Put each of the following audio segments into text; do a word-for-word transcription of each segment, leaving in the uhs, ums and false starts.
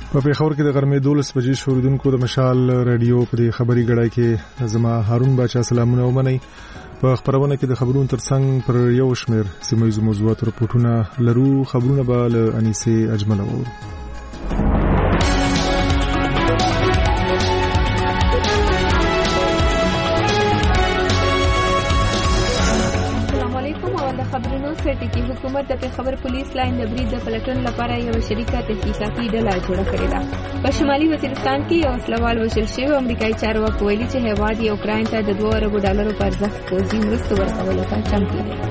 په پیښور کې د غرمې دولس بجې شوریدونکو د مشال رادیو په دې خبري غړای کې زما هارون باچا سلامونه ومني. په خبرونه کې د خبرونو ترڅنګ پر یو شمېر سیمه موضوعات رپورټونه لرو. خبرونه به له انیسه اجمل وورو. ټکی حکومت د پیښور پولیس لاین د برید د پلټون لپاره یو شریکه تحقیقاتي ډله جوړه کړې ده. په شمالي وزیرستان کې یو وسلوال وژل شوی. امریکایي چارواکو ویلي چې هیواد یې اوکراین ته د دوه اربو ډالرو په ارزښت پوځي مرستې ورکولو ته چمتو دی.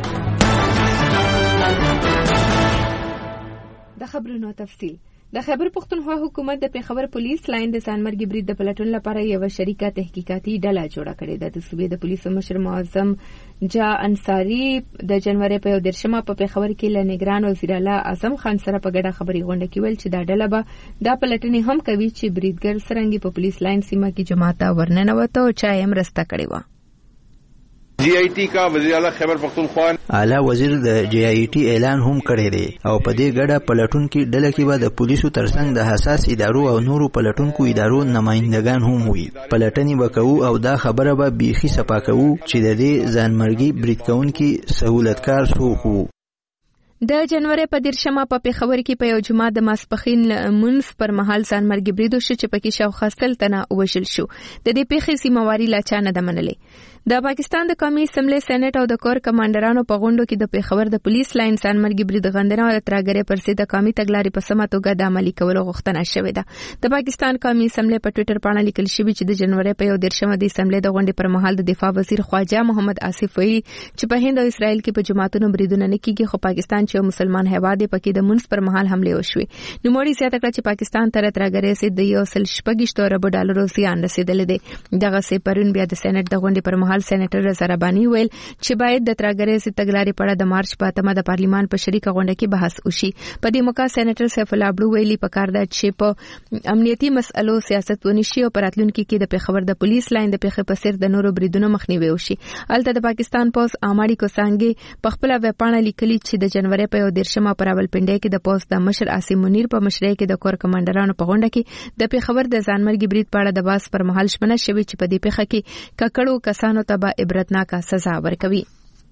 د خبرونو تفصیل. د خیبر پختونخوا حکومت د پیښور پولیس لاین د ځانمرګي برید د پلټون لپاره یو شریکه تحقیقاتي ډله جوړه کړې ده. د صوبې د پولیسو مشر معظم جا انصاری د جنوري په دیرشمه په پیښور کې له نگران وزیر اعلی اعظم خان سره په ګډه خبري غونډه کې ویل چې دا ډله به دا پلټنې هم کوي چې بریدګر سرنګي په پولیس لاین سیمه کې جماعت ورننوته او چا هم رسته کړی و. جی آئی ٹی کا وزیر اعلی خیبر پختونخوا اعلی وزیر د جی آئی ټي اعلان هم کړی دی او په دې ګډه پلټون کې ډله کې به د پولیسو ترڅنګ د حساس ادارو او نورو پلټونکو ادارو نمائندگان هم وي. پلټنې وکړو او دا خبره به بیخي صفا کوو چې د دې ځانمرګي برید کوونکي سہولتکار څوک وو. د جنوري په دیرشمه په پیښور کې په یو جمعه د ماسپخین منځ پر مهال ځانمرګي برید وشو چې پکې شاوخوا سل تنه وژل شو. د دې پیښې سیمواري لا چا نه ده منلې. د پاکستان د قومي اسمبلی سېنات او د کور کمانډرانو په غونډو کې د پیښور د پولیس لاین ځانمرګي برید غندنه او د ترګری پر سي د قومي تګلارې په سمه توګه د عملي کولو غوښتنه شوې ده. د پاکستان قومي اسمبلی په ټوئیټر باندې لیکل شوی چې د جنوري په یو دیرشمه د اسمبلی د غونډې پر مهال د دفاع وزیر خواجه محمد آصف ویلي چې په هند او اسرائیل کې په جماعتونو بریدونه نه کیږي، خو پاکستان چې مسلمان هیواد دی پکې د منځ پر مهال حمله وشوې. نو موري زیاته کړه چې پاکستان تر ترګری سي د یو سل شپږ ارب ډالرو زیان رسیدلې ده. دغه سي پرون بیا د سېنات د غونډې پر مهال سېنیټر ربانی ویل چې باید د ترګری سي تګلارې په اړه د مارچ په اتمه د پارلیمان په شریکه غونډه کې بحث وشي. په دې موقع سېنیټر سیف الله عبدو ویلي پکار ده چې په امنیتي مسئلو سیاست ونشي او پراتلونکو کې د پیښور د پولیس لاین د پیښې په سر د نورو بریدونو مخنیوي وشي. الته د پاکستان پوز اماړي کوسانګي په خپل وپاڼه لیکلي چې د جنوري په یو دیرشمه پر راولپنډي کې د پوز د مشر عاصم منیر په مشرۍ کې د کور کمانډرانو په غونډه کې د پیښور د ځانمرګي برید په اړه د باس پر مهال شپنه شوی چې په دې پیښه کې ککړو کسانو ته به عبرتناک کا سزا ورکوي.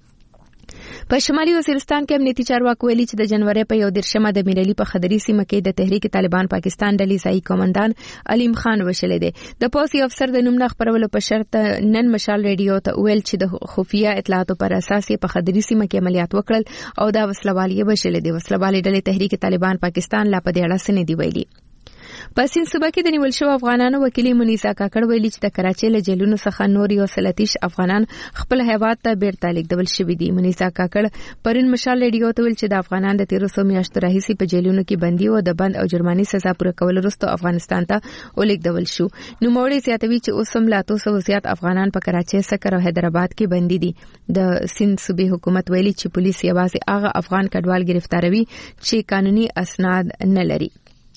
په شمالي وزیرستان کې امنیتي چارواکو ویلي چې د جنوري په یو دیرشمه د میرلی په خدري سیمه کې د تحریک طالبان پاکستان ډلې ځای کمانډان علیم خان وشلې دی. د پولیس افسر د نوم نه خبرولو په شرط نن مشال رادیو ته ویل چې د خفیه اطلاعاتو پر اساس په خدري سیمه کې عملیات وکړل او دا وسلوالې وشلې دي. وسلوالې ډلې تحریک طالبان پاکستان لا په دې اړه څه نه دی ویلي. په سین صوبه کې د نیول شو افغانانو وکیل منیزا کاکړ ویلي چې د کراچۍ له جیلونو څخه نور یو سلتیش افغانان خپل هیواد ته بیرته لیږدول شوي دي. منیزا کاکړ پرون مشال رادیو ته ویل چې د افغانان د تیرو سو میاشتو راهیسې په جیلونو کې بندي او د بند او جرماني سزا پوره کول وروسته افغانستان ته ولیږدول شو. نو موړي زیاتوي چې اوس هم لا اتو سو زیات افغانان په کراچۍ، سکر او حیدرآباد کې بندي دي. د سین صوبې حکومت ویلي چې پولیس یوازې هغه افغان کډوال گرفتاروي چې قانوني اسناد نه لري.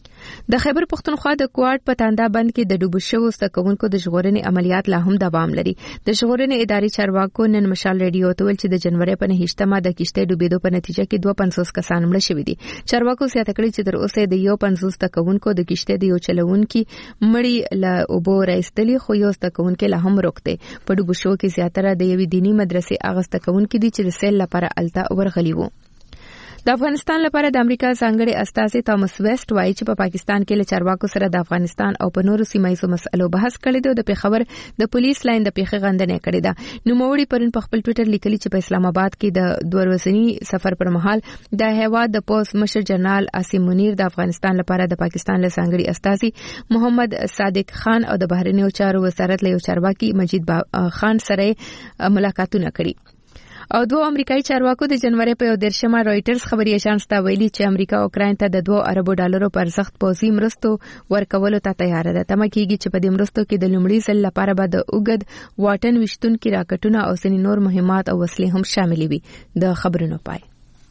د خیبر پختونخوا د کوارټ په تاندا بند کې د ډوبو شوو زده کوونکو د ژغورنې عملیات لا هم دوام لري. د ژغورنې ادارې چارواکو نن مشال رادیو ته ویل چې د جنوري په نهشتمه د کشته ډوبېدو په نتیجه کې دوه پنځوس کسان مړه شوي دي. چارواکو زیاته کړې چې تر اوسه د یو پنځوس زده کوونکو د کشته د یو چلوونکي مړی له اوبو راایستلي، خو یو زده کوونکی لا هم روغ دی. په ډوبو شوو کې زیاتره د یوې دیني مدرسې هغه زده کوونکي دي چې د سیل لپاره الته ورغلي وو. د افغانستان لپاره د امریکا ځانګړي استازي توماس ویسټ وایي چې په پاکستان کې له چارواکو سره د افغانستان او په نورو سیمایي مسلو بحث کړی دی او د پیښور د پولیس لاین د پیښې غندنه کړې ده. نو موړي پرون په خپل ټوئیټر لیکلي چې په اسلام آباد کې د دوه ورځنی سفر پر مهال د هیواد د پولیس مشر جنرال عاصم منیر د افغانستان لپاره د پاکستان له ځانګړي استازي محمد صادق خان او د بهرنیو چارو وزارت له چارواکي مجید خان سره ملاقاتونه کړي. او دوه امریکایي چارواکو د جنوري په یو دیرشمه رويټرز خبري اژانس ته ویلي چې امریکا اوکراین ته د دوه اربو ډالرو پر ارزښت پوځي مرستو ورکولو ته تیار ده. تمه کیږي چې په دې مرستو کې د لومړي ځل لپاره به د اوګد واټن وشتونکو راکټونه او ځینې نور مهمات او وسلې هم شامل وي. د خبرونو پای.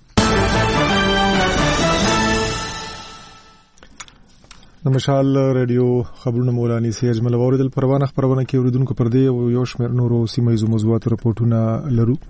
د مشال رادیو خبرونه مولانی سي اجمل اوریدل. پروانه خبرونه کې اوریدونکو پر دې او یو شمېر نورو سیمایي موضوعات رپورټونه لرو.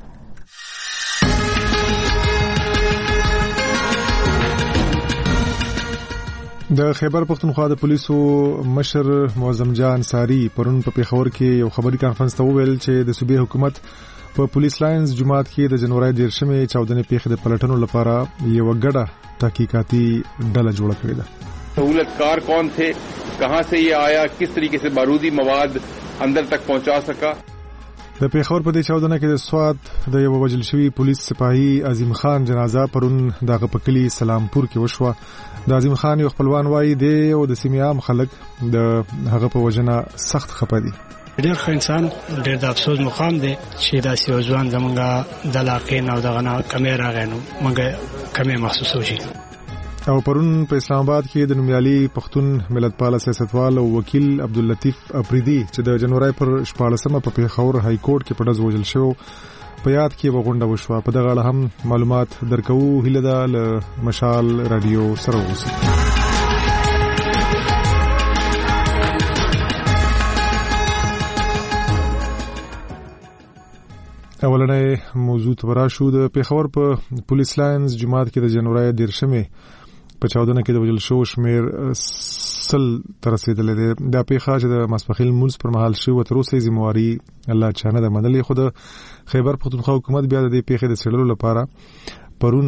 د خیبر پختونخوا د پولیسو مشر معظم جان انصاری پرون په پیښور کې یو خبري کانفرنس ته وویل چې د صوبې حکومت په پولیس لاینز جماعت کې د جنوري دیرشمې چاودنې پیښې د پلټنو لپاره یو غړه تحقیقاتي ډله جوړه کړې ده. सहूलत कार कौन थे, कहां से ये आया, किस तरीके से बारूदी मवाद अंदर तक पहुंचा सका. د پیښور په دې چاودنه کې د سواد د یو وژل شوی پولیس سپاهي عظیم خان جنازه پرون دغه پکلی سلامپور کې وشوه. د عظیم خان یو خپلوان وایي دی او د سیمې عام خلک د هغه په وجنه سخت خپه دي. ډېر ښه انسان, ډېر د افسوس مقام دی چې داسې یو ځوان زمونږ د علاقې نه او دغه نه کمې راغی نو موږ کمې محسوسو شي. او پرون په اسلام آباد کې د نومیالي پښتون ملتپال سیاستوال او وکیل عبداللطیف افریدي چې د جنوري پر شپاړسمه په پیښور های کورټ کې په ډز وژل شو په یاد کې وغونډه وشوه. په دغه اړه هم معلومات درکوو. هیله ده له مشال رادیو سره اوسئ. اولنې موضوع تبرا شو. د پیښور په پولیس لاینز جماعت کې د جنوري دیرشمې په چاودنه کې د وژل شو شمیر سل تر رسیدلې ده. دا پیښه چې د ماسپخیل مونږ پر مهال شو تر اوسه ذمہواری الله چانه د منلې. خو د خیبر پختونخوا حکومت بیا د دې پیښې د څېړلو لپاره پرون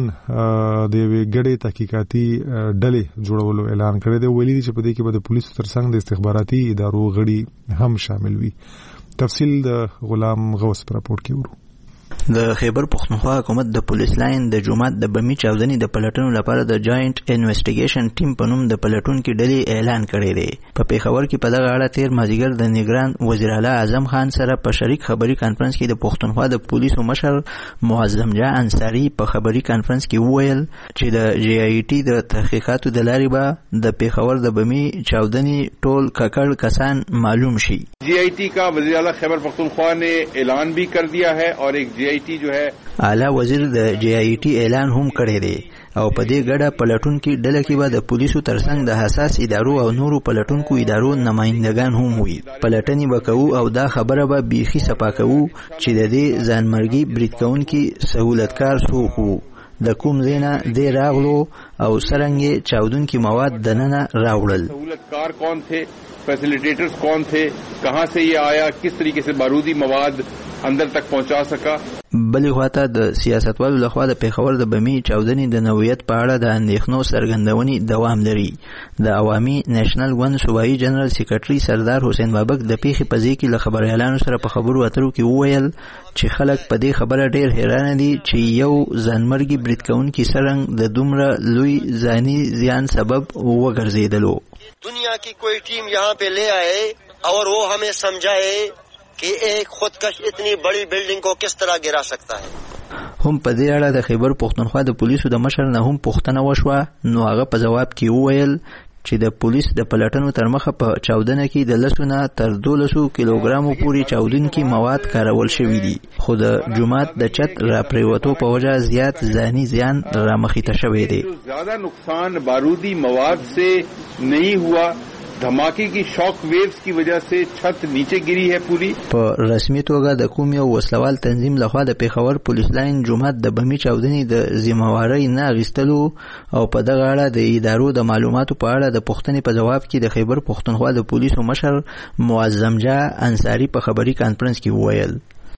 د یوې ګډې تحقیقاتي ډلې جوړولو اعلان کړی دی. ویلي چې په دې کې به د پولیسو ترڅنګ د استخباراتي ادارو غړي هم شامل وي. تفصیل د غلام غوث پر راپور کې ورو. د خیبر پختونخوا حکومت د پولیس لاین د جماعت د بمی چاودنې د پلټنو لپاره د جاینټ انویسټیګیشن ټیم په نوم د پلټونکو ډلې اعلان کړی دی. په پیښور کې په دغه اړه تیر مازیګر د نگران وزیر اعلی اعظم خان سره په شریک خبري کانفرنس کې د پختونخوا د پولیسو مشر معظم جان انصاری په خبري کانفرنس کې وویل چې د جی آی ټي د تحقیقاتو د لارې به د پیښور د بمی چاودنې ټول ککړ کسان معلوم شي. جی آئی ٹی کا وزیر اعلی خیبر پختونخوا نے اعلان بھی کر دیا ہے اور ایک جی آئی ٹی جو ہے اعلی وزیر د جی آی ټي اعلان هم کړی دی او په دې ګډه پلټونکو ډله کې به د پولیسو ترڅنګ د حساس ادارو او نورو پلټونکو ادارو نمائندگان هم وي. پلټنې وکړو او دا خبره به بیخي صفا کوو چې د دې ځانمرګي برید کوونکي سہولتکار څوک وو, د کوم ځای نه دی راغلو او څرنګه چاودونکي مواد دننه راوړل. سہولتکار کون تھے, فیسیلیٹیٹرز کون تھے, کہاں سے یہ آیا, کس طریقے سے بارودی مواد اندر تک پہنچا سکا. بلې خواته د سیاستوالو لخوا د پیښور د بمی چاودنې د نوعیت په اړه د اندېښنو څرګندونې دوام لري. د عوامي نېشنل ګوند صوبایي جنرال سیکرټري سردار حسین بابک د پیښې په ځای کې له خبریالانو سره په خبرو اترو کې وویل چې خلک په دې خبره ډېر حیران دي چې یو ځانمرګي برید کوونکي څرنګه د دومره لوی ځاني زیان سبب وګرځېدلو. دنیا کی کوئی ٹیم یہاں پہ لے آئے اور وہ ہمیں سمجھائے کہ ایک خودکش اتنی بڑی بلڈنگ کو کس طرح گرا سکتا ہے. هم په دې اړه د خیبر پختونخوا د پولیسو د مشر نه هم پوښتنه وشوه, نو هغه په جواب کې وویل چې د پولیس د پلټنو تر مخه په چاودنه کې د لسو نه تر دولسو کیلوګرامو پورې چاودونکي مواد کارول شوي دي, خو د جماعت د چت را پریوتو په وجه زیات ځاني زیان را مخې ته شوی دی. زیادہ نقصان بارودی مواد سے نہیں ہوا, دھماکے کی شاک ویوز کی وجہ سے چھت نیچے گری ہے پوری. په رسمي توګه د کوم یو وسلوال تنظیم لخوا د پیښور پولیس لاین جماعت د بمی چاودنې د ذمہواری نه اخیستلو او په دغه اړه د ادارو د معلوماتو په اړه د پوښتنې په جواب کې د خیبر پختونخوا د پولیسو مشر معظم جان انصاری په خبري کانفرنس کې وویل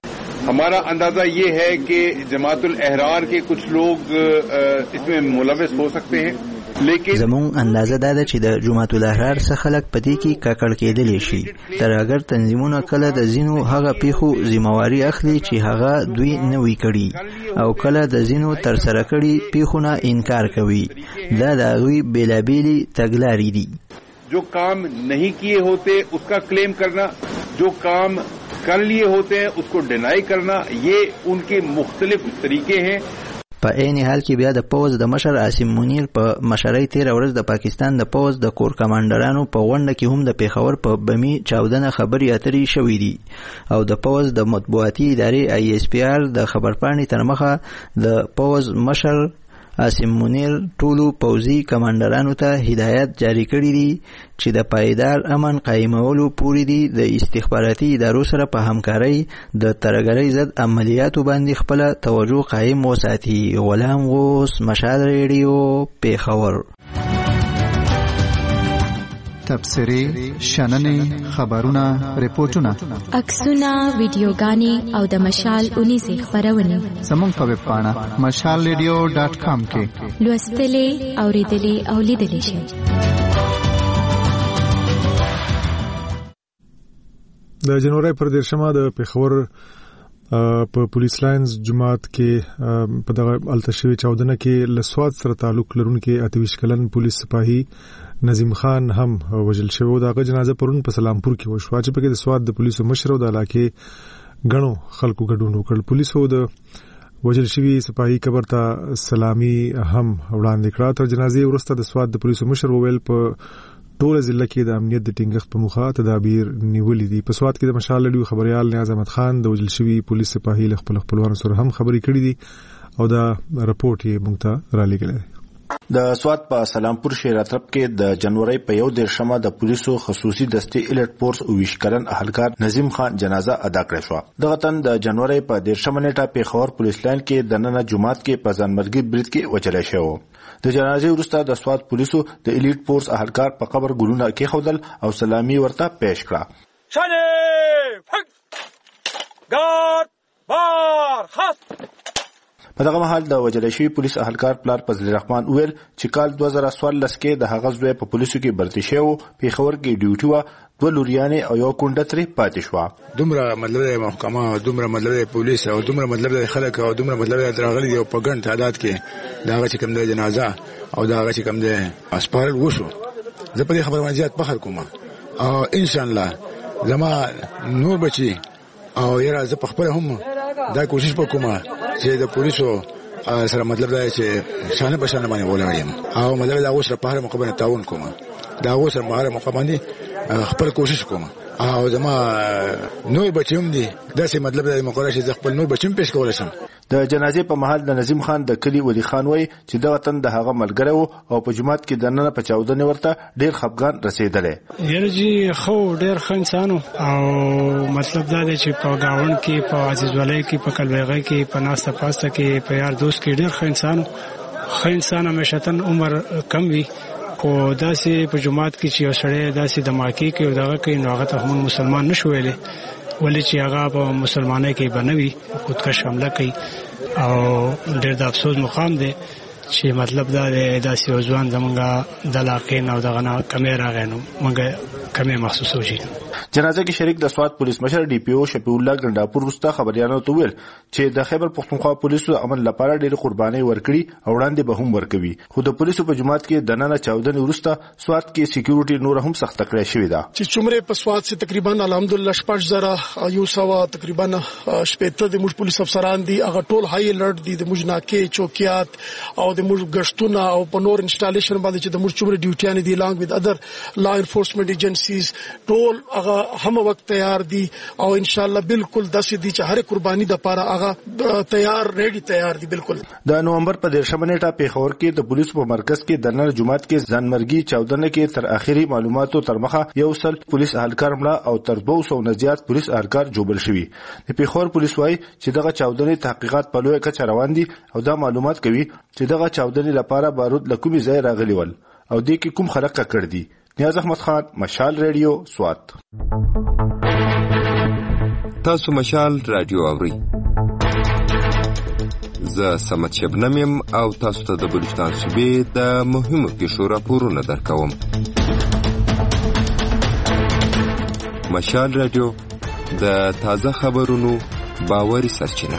ہمارا اندازہ یہ ہے کہ جماعت الاحرار کے کچھ لوگ اس میں ملوث ہو سکتے ہیں. زمون اندازه دا ده چې د جماعت الاحرار څخه خلک پدې کې ککړ کېدلی شي. تر اگر تنظیمونه کله د زینو هغه پیښو ذمہواری اخلي چې هغه دوی نه وی کړي او کله د زینو تر سره کړي پیښونه انکار کوي. دا د هغوی بیلابیلي تګلارې دي. جو کام نہیں کیے ہوتے اس کا کلیم کرنا, جو کام کر لیے ہوتے ہیں اس کو ڈینائی کرنا, یہ ان کے مختلف طریقے ہیں. په عین حال کې بیا د پوز د مشر عاصم منیر په مشرۍ تیر ورځ د پاکستان د پوز د کور کمانډرانو په غونډه کې هم د پیښور په بمی چاودنه خبري اترې شوې دي او د پوز د مطبوعاتي ادارې آی ایس پی آر د خبرپاڼې تر مخه د پوز مشر عاصم منیر ټولو پوزي کمانډرانو ته هدایت جاری کړی دي چې د پایدار امن قائمولو پورې دي د استخباراتي ادارو سره په همکارۍ د ترګرۍ ضد عملیاتو باندې خپل توجه قائم وساتي. غلام غوث، مشال ریډیو، پیښور. تبصرې شننې خبرونه ریپورتونه عکسونه ویډیوګانې او د مشال اونیزې خبرونه زموږ په ویب پاڼه مشال ریډیو ډاټ کام کې لوستلې اوریدلې او لیدلې شئ. د جنوري پر دیرشمه د پیښور په پولیس لاینز جماعت کې په دغه التشوي چاودنه کې لسواد سره تعلق لرونکي اتویش کلن پولیس سپاهي نظیم خان هم وژل شو. دغه جنازه پرون په سلامپور کې وشو چې په کې د سواد د پولیسو مشر او د علاقې غنو خلکو ګډون وکړ. پولیسو د وژل شوی سپاهي قبر ته سلامي هم وړاندې کړه. تر جنازې وروسته د سواد د پولیسو مشر وویل په ټول ضلع کې د امنیت د ټینګښت په موخه تدابیر نیولې دي. په سواد کې د مشال لډیو خبريال نیاز احمد خان د وژل شوی پولیس سپاهي له خپل خپلوانو سره هم خبرې کړې دي او دا رپورټ یې موږ ته را لېږلی. د سواد په سلامپور شهر اطرف کې د جنوري په یو دیرشمه د پولیسو خصوصي دستې الیټ فورس او ویشکرن اهلکار نظیم خان جنازه ادا کړې شو. دغه تن د جنوري په دیرشمه نیټه په خور پولیس لاین کې د نن جمعات کې په ځانمرګي برید کې وچلای شو. د جنازې وروسته د سواد پولیسو د الیټ فورس اهلکار په قبر ګلونه کې خودل او سلامي ورته پېښ کړه. شنه ګارد بار خاص په دغه مهال د وجل شوی پولیس اهلکار پلار فضل الرحمن ویل چې کال دوه زره څوارلس کې د هغه ځوی په پولیسو کې برتی شو. پیښور کې ډیوټي و دوه لوریانې او یو کونډه ترې پاتې شو. دومره مطلب د محکمه دومره مطلب د پولیس او دومره مطلب د خلک او دومره مطلب د راغلي دی په ګڼ تعداد کې دا چې کوم د جنازه او دا چې کوم د اسپارل وشو. زه په دې خبره باندې زیات فخر کوم او ان شاء الله زما نور بچي او یاره زه په خپل هم دا کوشش وکوم چې د پولیسو سره مطلب دا چې شانه په شانه باندې ولاړ او مطلب دا اوس په هر مقابله تعاون کوم دا اوس په هر مقابله خپل کوشش کوم او زما نور بچیم دي داسې مطلب دا مقرره چې خپل نور بچیم پېښ کولای شم. د جنازې په محل د نظیم خان د کلی ولی خان وای چې دا وطن د هغه ملګری او په جماعت کې دنه په چاودنې ورته ډیر خپګان رسیدلې. یرجی خو ډیر خنسانو او مطلب دا دی چې په گاون کې په عزیز ولای کې په کلبېغه کې په ناسته پاسته کې په یار دوست کې ډیر خنسانو خنسان همیشتن عمر کم وي او داسې په جماعت کې چې یو سړی داسې دماکي کې او دغه کې نو هغه ته هم مسلمان نشو ویلې ولې چې هغه په مسلمانۍ کې بنوي خودکش حمله کوي او ډېر د افسوس مقام دی چې مطلب دا دی داسې ځوان زمونږ د علاقې نه او دغه نه کمې راغی نو موږ کمې محسوسو شي. جنازه کې شریک د سواد پولیس مشر ډي پی او شفیع الله ګنداپور وروسته خبريالانو ته ویل چې د خیبر پختونخوا پولیسو امن لپاره ډېر قرباني ورکړي او وړاندې به هم ورکوي. خو د پولیسو په جماعت کې د نن چاودنې وروسته سواد کې سکیورټي نور هم سخت کړی شوې ده چې څومره په سواد سي تقریبا الحمدلله شپږ زره یو سوا تقریبا شپږ د موږ پولیس افسران دي هغه ټول هاي الرټ دي د موږ ناکې چوکیات او د موږ غشتونه او په نور انسټالیشن باندې چې د موږ څومره ډیوټیان دي لانګ وذ اذر لا انفورسمنت ایجنسیز ټول هغه هم وخت تیار دي او ان شاء الله بالکل داسې دي چې هر قرباني د پاره هغه تیار ریډي تیار دي. بالکل د نومبر په دیرشمه نیټه پیښور کې د پولیسو په مرکز کې د نن جمعات کې ځانمرګي چاودنه کې تر اخري معلوماتو تر مخه یو سل پولیس اهلکار مړه او تر دوه سوه نه زیات پولیس اهلکار جوړل شوي. د پیښور پولیس وايي چې دغه چاودنې تحقیقات په لوی کچه روان دي او دا معلومات کوي چې دغه چاودنې لپاره بارود له کومي ځای راغلي ول او د کې کوم خلک کړ دي. نیاز احمد خان مشال ریډیو سوات. تاسو مشال رادیو اورئ. زه سمت شبنم یم او تاسو ته د بلوچستان صوبې د مهمو پیښو راپورونه درکوم. مشال رادیو د تازه خبرونو باوري سرچینه.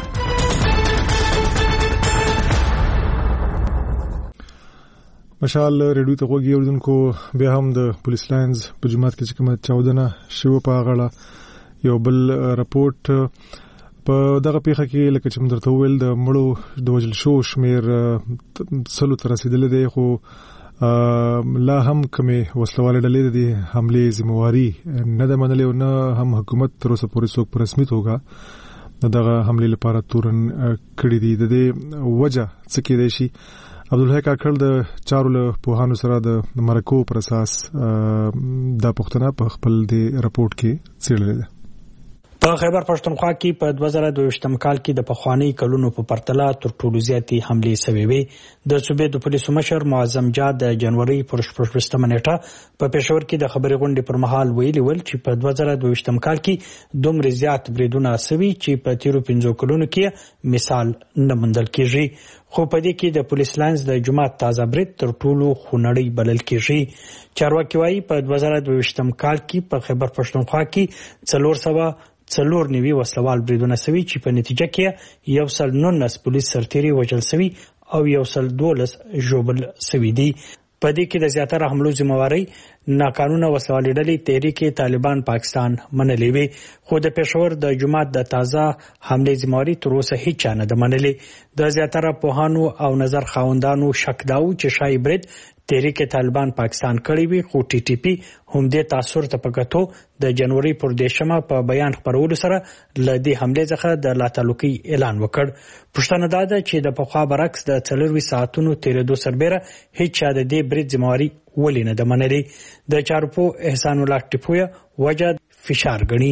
مشال ریډیو ته وګورئ اوردونکو بیا هم د پولیس لاینز په جماعت کې چې کومه چاودنه شو په غاړه یو بل رپورت په دغه پیښه کې لکه چې مندرته ویل د مړو د وجل شو شمیر سلو تر رسیدلې دی خو لا هم کومه وسلواله ډلې د حمله ذمہواری نه د منلې او نه هم حکومت تر اوسه پورې څوک په رسمي توګه دغه حمله لپاره تورن کړی دی. د دې وجه څه کې دی شي عبدالحق کاکړ د چارو له پوهانو سره د مرکو پر اساس د پښتنه په خپل د رپورت کې څېړلې ده. په خیبر پښتونخوا کې په دوه زره دوه ویشتم کال کې د پخوانی کلونو په پرتله تر ټولو زیاتې حملې شوې وې. د صوبې د پولیسو مشر معظم جاد د جنوري پر شپږویشتمه نیټه په پېښور کې د خبري غونډې پر مهال ویلي ول چې په دوه زره دوه ویشتم کال کې دومره زیات بریدونه شوي چې په تیرو پنځو کلونو کې مثال نه موندل کېږي. خو په دې کې د پولیس لاینز د جماعت تازه برید تر ټولو خونړی بلل کېږي. چارواکي وايي په دوه زره دوه ویشتم کال کې په خیبر پښتونخوا کې څلور سوه څلور نوي وسلوال بریدونه شوي چې په نتیجه کې یو سل نولس پولیس سرتیري وژل شوي او یو سل دولس ژوبل شوي دي. په دې کې د زیاتره حملو ذمہواری ناقانونه وسلوالي ډلې تحریک طالبان پاکستان منلې وي. خو د پېښور د جماعت د تازه حملې ذمہواری تر اوسه هیڅ نه ده منلې. د زیاتره پوهانو او نظر خاوندانو شک داو چې شای برید تحریک طالبان پاکستان کړی وي. خو ټي ټي پی هم دې تاثر ته پکاتو د جنوري پر دیشمه په بیان خبرولو سره لدی حمله څخه د لا تعلقي اعلان وکړ. پښتنه دا ده چې د پخوا برعکس د څلوروي ساعتونو تیرېدو سربېره هیڅ چا د دې برید ذمہواری ولې نه ده منلې. د چارپو احسان الله ټیپویا وجه فشار غني.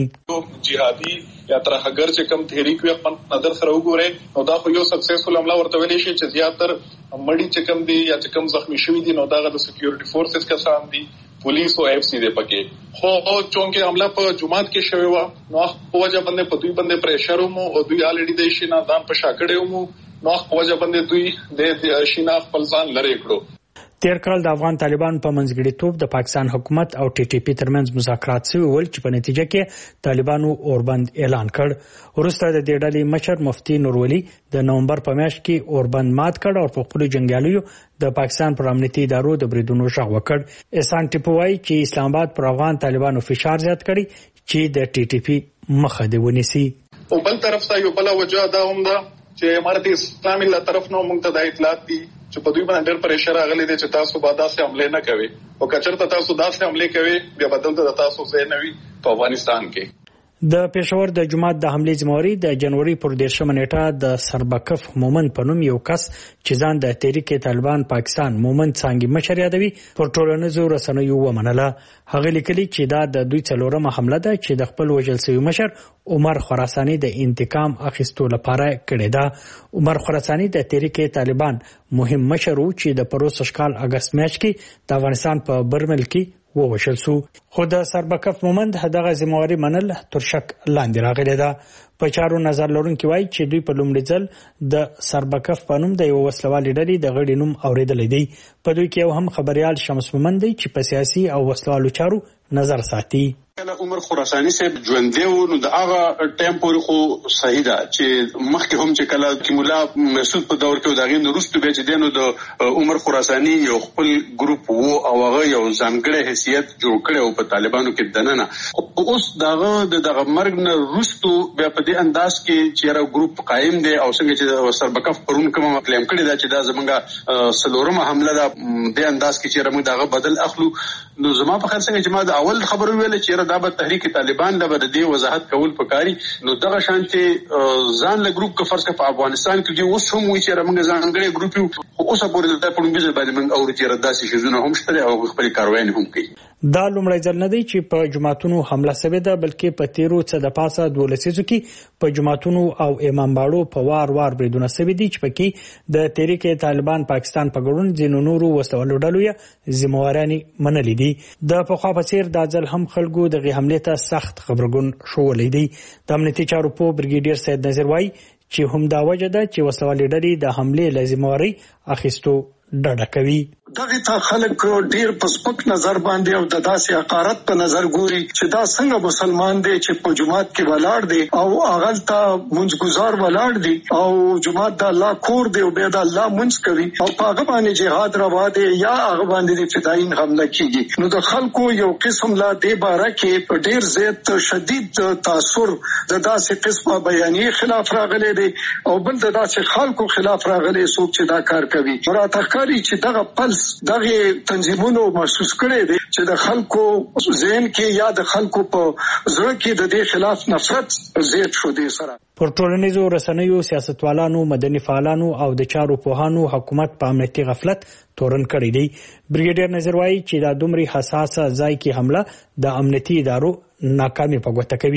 جهادي یا ترهګر چې کم تحریک وي خپل نظر سره وګورئ نو دا خو یو سکسسفل حمله ورته ویل شي چې زیاتر مړی چې کم دي یا چې کم زخمی شوی دي نو دا د سکیورټي فورسز کسان دي پولیس او اف سی دې پکې. خو چونکه حمله په جماعت کې شوی و نو په وجه باندې په دوی باندې پریشر مو او دوی الریډي د شینا دان په شاکړې مو نو په وجه باندې دوی د شینا خپل ځان لری کړو. تیر کال د افغان طالبان په منځګړیتوب د پاکستان حکومت او ټي ټي پی ترمنځ مذاکرات شوي ول چې په نتیجه کې طالبانو اوربند اعلان کړ. وروسته د دې ډلې مشر مفتي نورولي د نومبر په میاشت کې اوربند مات کړ او په خپل جنگیالیو د پاکستان پر امنیتي ادارو د بریدونو غږ وکړ. احسان ټیپوای چې اسلام آباد پر افغان طالبانو فشار زیات کړي چې د ټي ټي پی مخه دی ونیسي. او بل طرف ته یو بل وجه دا هم ده چې امارت اسلامي له طرف نو موږ ته د اطلاعات دي چې په دوی باندې ډېر پریشر راغلی دی چې تاسو به داسې حمله نه کوي او کچرته تاسو داسې حمله کوي بیا بدل ته تاسو ځای نه وي په افغانستان کې. د پېښور د جماعت د حملې ذمہواری د جنوري پر دیرشمه نیټه د سربکف مومن په نوم یو کس چې ځان د تحریک طالبان پاکستان مومن څنګه مشر یادوي پر ټولنیزو رسنیو ومنله. هغه لیکلي چې دا د دوی څلورمه حمله ده چې د خپل وژل شوی مشر عمر خراساني د انتقام اخیستو لپاره کړې ده. عمر خراساني د تحریک طالبان مهم مشر و چې د پروسه کال اگست میاشت کې د افغانستان په برمل کې ووشل سو. خو د سربکف مومند دغه ذمہواری منل تر شک لاندې راغلی ده. په چارو نظر لرونکي وایي چې دوی په لومړي ځل د سربکف په نوم د یو وسلوالي ډلې د غړي نوم اوریدلی دی. په دوی کې یو هم خبريال شمس مومند دی چې په سیاسي او وسلوالو چارو نظر ساتي. عمر خراساني صاحب ژوندې و نو د هغه ټایم پورې خو صحیح ده چې مخکې هم چې کله کې مولا مسعود په دور کې د هغې نه وروسته بیا چې دی نو د عمر خراساني یو خپل ګروپ و او هغه یو ځانګړی حیثیت جوړ کړی و په طالبانو کې دننه. اوس د هغه د دغه مرګ نه وروستو بیا په دې انداز کې چې یو ګروپ قایم دی او څنګه چې سربکف پرون کوم کلیم کړی دا چې دا زمونږ څلورمه حمله ده دې انداز کې چې موږ دغه بدل اخلو. نو زما په خیال څنګه چې ما د اول خبرو ویل چې دا به تحریک طالبان له بده دی وضاحت کول پکاري نو دغه شانتي ځان له ګروپ کې فرض په افغانستان کې دی اوس هم وی چې موږ ځانګړي ګروپ یو اوس په دې په لومبي ځل باندې موږ اوري چې داسې شیزونه هم شته او خپل کاروان هم کوي. دا لومړی ځل نه دی چې په جماعتونو حمله شوې ده بلکې په تیرو څه د پاسه دوه لسیزو کې په جماعتونو او امام باړو په وار وار بریدونه شوي دي چې پکې د تحریک طالبان پاکستان په ګډون ځینو نورو وسلوالو ډلو یې ذمہواراني منلې دي. د پخوا په څیر دا ځل هم خلکو دغه حمله ته سخت خبرګون شولې دي. د امنیتي چارو په بریګیډیر سید نظر وایي چې هم دا وجه ده چې وسلوالي ډلې د حمله لازمواري اخیستو ډډه کوي. دغه ته خلک ډیر په سپک نظر باندې او د داسې حقارت په نظر ګوري چې دا څنګه مسلمان دی چې په جماعت کې ولاړ دی او اغل ته منځګزار ولاړ دی او جماعت د الله کور دی او بیا د الله منځ کوي او په هغه باندې جهاد روا دی یا هغه باندې فداین حمله کیږي. نو د خلکو یو قسم لا دی باره کې په ډیر زیات شدید تاثر د داسې قسمه بیانیه خلاف راغلی دی او بل د داسې خلکو خلاف راغلی څوک چې دا کار کوي. راته ښکاري چې دغه پلس دغه تنظیمونو محسوس کړي دي چې د خلکو ذهن کې یا د خلکو په زړه کې د دې خلاف نفرت زیات شو دي. سره پر ټولنیزو رسنیو سیاستوالانو مدني فعالانو او د چارو پوهانو حکومت په امنیتي غفلت تورن کړی دی. بریګیډیر نظر وایي چې دا دومره حساسه ځای کې حمله د امنیتي ادارو ناکامي په ګوته کوي.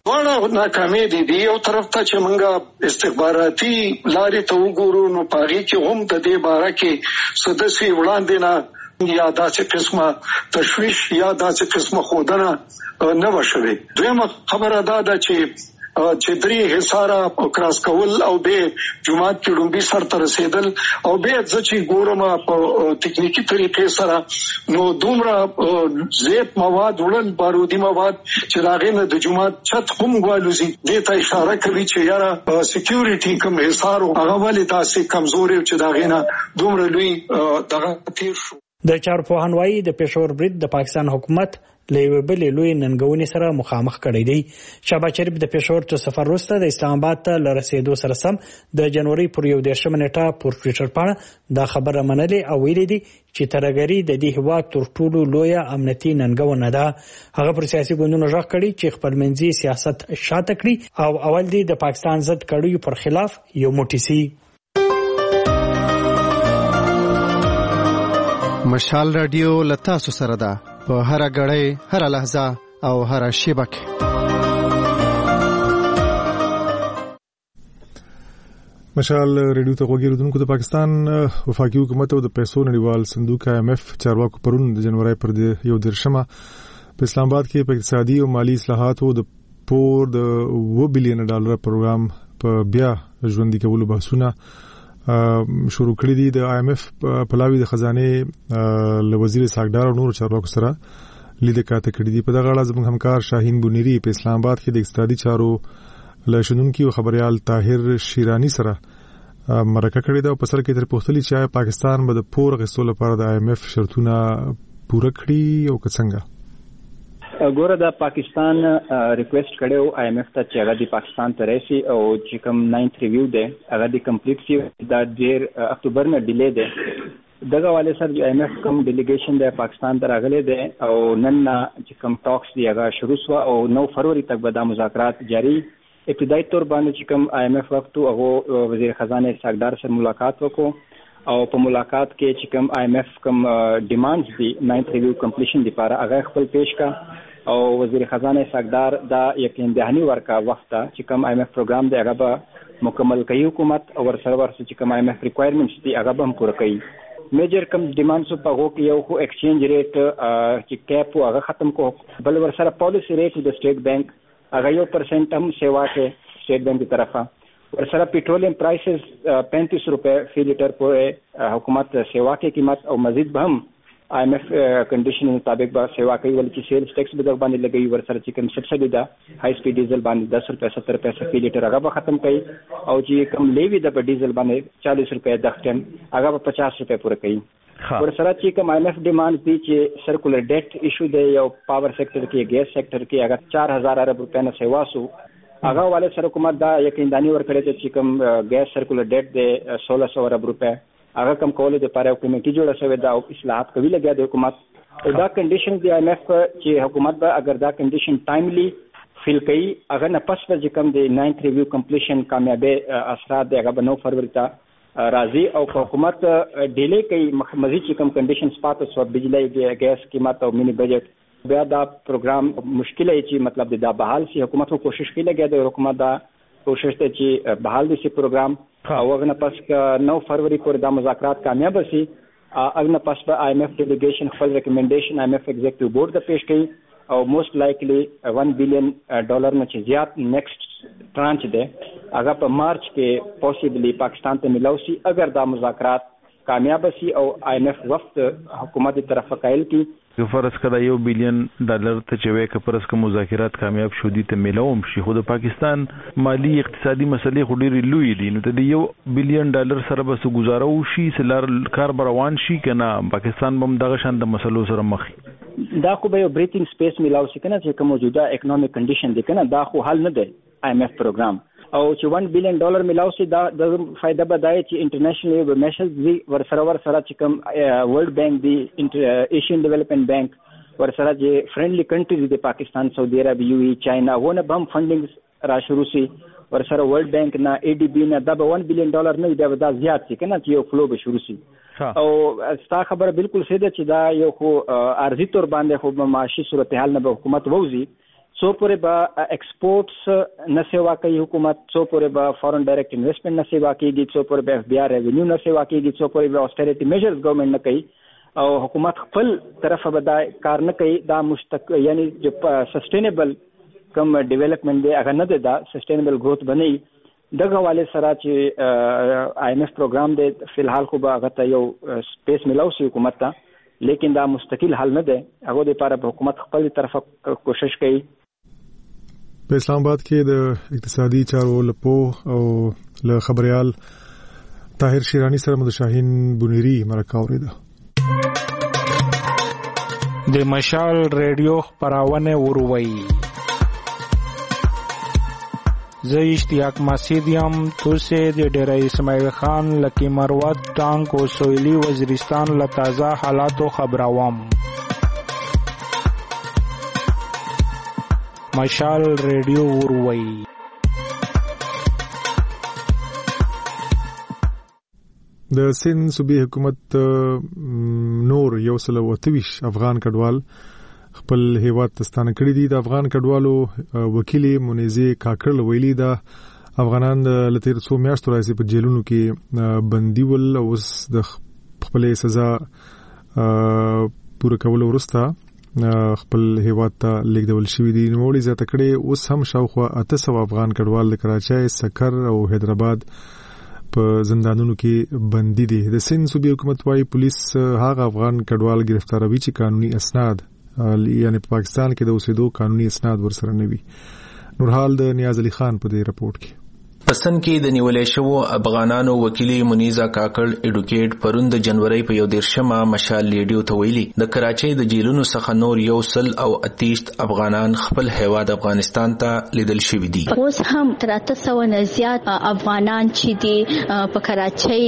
دواړه ناکامې دي. دی یو طرف ته چې موږ استخباراتي لارې ته وګورو نو پاغي کې هم د دې باره کې سدسي وړاندې نه یا داسې قسمه تشویش یا داسې قسمه خودنه نه وشوي. دویمه خبره دا ده چې چې درې حصاره او کراس کول او به جماعت کې لومبي سر ته رسیدل او به ځکه ګورم په ټکنیکی طریقې سره نو دومره زیات مواد وړل بارودي مواد چې راغې نه د جماعت چت هم غوالوزي دې ته اشاره کوي چې یاره سکیورټي کوم حصار هغه ولې تاسو کمزوري چې دا غینه دومره لوی دغه تیر شو. د چارپوهانوي د پېښور برید د پاکستان حکومت له بل لوی ننګونې سره مخامخ کړی دی. شهباز شریف د پېښور ته سفر وروسته د اسلام آباد ته لرسېدو سره سم د جنوري پر یو دیرشمه نیټه پر ټویټر باندې دا خبره منلې او ویلي دي چې ترګری د دې هیواد تر ټولو لویه امنیتي ننګونه ده. هغه پر سیاسي ګوندونو ژغ کړي چې خپلمنځي سیاست شاته کړي او اول دی د پاکستان ضد کړیو پر خلاف یو موټی سي. مشال رادیو لتا سو سره ده په هر غړې هر لحظه او هر شیبه کې. مشال رادیو ته وګورئ د پاکستان وفاقي حکومت او د پیسو نړیوال صندوق آی ایم ایف چارواکو پرون د جنوري پر یو درشمه په اسلام آباد کې په اقتصادي او مالی اصلاحاتو د پور د و بلین ډالر پروګرام په بیا ژوندۍ کولو بحثونه شروع کړی دي. د آی ایم ایف پلاوی د خزانه له وزیر ساګدار او نور چارواکو سره لیدل کاته کړی دي. په دغه اړه زموږ همکار شاهین بونيري په اسلام آباد کې د اقتصادي چارو له شنونکو خبريال طاهر شیرانی سره مرکه کړې ده او په سر کې تر پوښتنې چې پاکستان به د پور غوښتلو لپاره د آی ایم ایف شرطونه پوره کړي او څنګه. ګوره د پاکستان ریکوست کړو آی ایم ایف ته چې هغه د پاکستان ته راشي او چې کوم ناینث ریویو ده هغه د کمپلیټ سی د ډیر اکتوبر نه ډیلی ده. دغه والے سر آی ایم ایف کوم ډیلیګیشن د پاکستان ته راغلي ده او نن چې کوم ټاکس دی هغه شروع شو او نو فروری تک به د مذاکرات جاری. ابتدایي تور باندې چې کوم آی ایم ایف وخت هغه وزیر خزانه ساګدار سره ملاقات وکړو او په ملاقات کې چې کوم آی ایم ایف کوم ډیمانډز دي ناینث ریویو کمپلیشن لپاره هغه خپل پیش کا او وزیر خزانه ساګدار دا یقین دهانی ورکا وخت چې کوم آی ایم ایف پروګرام دی هغه به مکمل کوي حکومت او ورسره ورسره چې کوم آی ایم ایف ریکوایرمنټس دي هغه به هم پوره کوي. میجر کوم ډیمانډز په هغه کې یو خو ایکسچینج ریټ چې کیپ هغه ختم کو بل ورسره پالیسی ریټ د سټیټ بانک هغه یو پرسنټ هم سیوا کې سټیټ بانک کی طرفه ورسره پیټرولیم پرایسز پینتیس روپے فی لیټر په حکومت سیوا کې قیمت او مزید به هم آئی ایم ایف کنډیشن مطابق به سیوا کوي ولې چې سیلز ټیکس به باندې لګوي ورسره چې کوم سبسډي ده های سپیډ ډیزل باندې دس روپے ستر پیسې فی لیټر هغه به ختم کوي او چې کوم لیوی د ډیزل باندې چالیس روپے دس ټن هغه به پچاس روپے پوره کوي. ورسره چې کوم آئی ایم ایف ډیمانډ دي چې سرکولر ډیټ ایشو دی یو پاور سیکټر کې ګیس سیکټر کې هغه چار هزار ارب روپے نه سیوا سو هغه والے سره حکومت دا یقین دانی ورکړي چې کوم ګیس سرکولر ډیټ دی سولہ سو ارب روپے هغه کم کول د لپاره کمیټي جوړه شوې ده او اصلاحات کوي لګیا د حکومت او دا کنډیشن دی آی ایم ایف چې حکومت به اگر دا کنډیشن ټایملی فیل کوي هغه نه پس چې کوم د ناینث ریویو کمپلیشن کامیابی اثرات دی هغه به نو فروری ته راځي او حکومت ډیلی کوي مزید چې کوم کنډیشنز پاتې سو بجلی ګیس قیمت او مینی بجټ بیا دا پروګرام مشکل دی چې مطلب دا بحال شي. حکومت کو کوشش کوي لګیا د حکومت دا کوشش ته چې بحال دي سي پروګرام او اغه پس نو فروری پورې دا مذاکرات کامیاب شي اغه پس به آی ایم ایف ډیلیګیشن خپل ریکمنډیشن آی ایم ایف ایگزیکټیو بورډ ته پیش کړي او موست لایکلی ون بلین ډالر نه چې زیات نیکسټ ټرانچ دی هغه په مارچ کې پوسیبلی پاکستان ته ملاوي شي اگر دا مذاکرات کامیاب شي او آی ایم ایف وخت حکومت دی طرف قائل کی که فرض کړه یو بلین ډالر ته چې وای که فرض کوم مذاکرات کامیاب شو دي ته ملوم شي خو د پاکستان مالی اقتصادي مسلې خو ډېری لوی دي نو ته یو بلین ډالر سره به څه گزارو شي سلار کار روان شي کنه پاکستان بم دغه شان د مسلو سره مخ دا خو به یو بریتینګ سپیس ملاو شي کنه چې کوم موجوده اکونومیک کنډیشن دي کنه دا خو حل نه دی آی ایم ایف پروګرام او چې ون بلین ډالر ملاو شي دا د فائدہ به دای چې انټرنیشنل میشرز دی ورسره ورسره چې کوم ورلد بانک دی ایشین ډیولپمنٹ بانک ورسره چې فرندلی کنټریز دی پاکستان سعودي عرب یو ای چاینا ونه بم فندینګ را شروع شي ورسره ورلد بانک نه ای ډی بی نه دا به ون بلین ډالر نه دی دا زیات شي کنه چې یو فلو به شروع شي او ستا خبره بالکل سیده چې دا یو خو ارزي تور باندې خو معاشي صورتحال نه به حکومت ووزي څو پورې به ایکسپورټس نه سیوا کوي حکومت، څو پورې به فارن ډایرکټ انویسټمنټ نه سیوا کیږي، څو پورې به اف بی آر ریونیو نه سیوا کیږي، څو پورې به اوسټریټي میجرز ګورنمنت نه کوي او حکومت خپل طرفه به دا کار نه کوي. دا مستق یعنی جو سسټینبل کوم ډیولپمنٹ دی هغه نه دی، دا سسټینبل گروث بنئ. دغه والے سره چې آی ایم ایف پروګرام دی فی الحال خو به هغه ته یو سپیس ملاو شي حکومت ته، لیکن دا مستقل حل نه دی. هغه لپاره حکومت خپل طرفه کوشش کوي. په اسلام آباد کې د اقتصادي چارو لپو او له خبريال طاهر شیرانی سره مد شاهین بنيري مرکه اوریده. د مشال ریډیو خبرونه وروي. زه اشتیاق مسیدیم توسه د ډیره اسماعیل خان لکی مروت ټانک او سویلی وزیرستان له تازه حالاتو خبروم. مشال ریډیو وروي. د سند صوبې حکومت نور یو سل او تیش افغان کډوال خپل هیواد تستانه کړی دي. د افغان کډوالو وکیل منیزه کاکړ ویلي دا افغانان د تیر څو میاشتو راځي په جیلونو کې بندي ول او د خپل سزا پوره کول ورسته خپل هیواد ته لیږدول شوی دي. نوموړي زیاته کړې اوس هم شاوخوا اته سوه افغان کډوال د کراچۍ، سکر او حیدرآباد په زندانونو کې بندي دي. د سند صوبې حکومت وايي پولیس هغه افغان کډوال گرفتاروي چې قانوني اسناد یعنی په پاکستان کې د اوسېدو قانوني اسناد ورسره نه وي. نورحال د نیاز علي خان په دې رپورت کې. پسند کې د نیولې شوو افغانانو وکیلی منیزه کاکړ اډوکیټ پرون د جنوري په یو دیرشمه مشال ریډیو ته ویلي د کراچۍ د جیلونو څخه نور یو سل او اتیشت افغانان خپل هیواد افغانستان ته لیدل شوي دي. اوس هم تر اته سوه نه زیات افغانان چې دي په کراچۍ،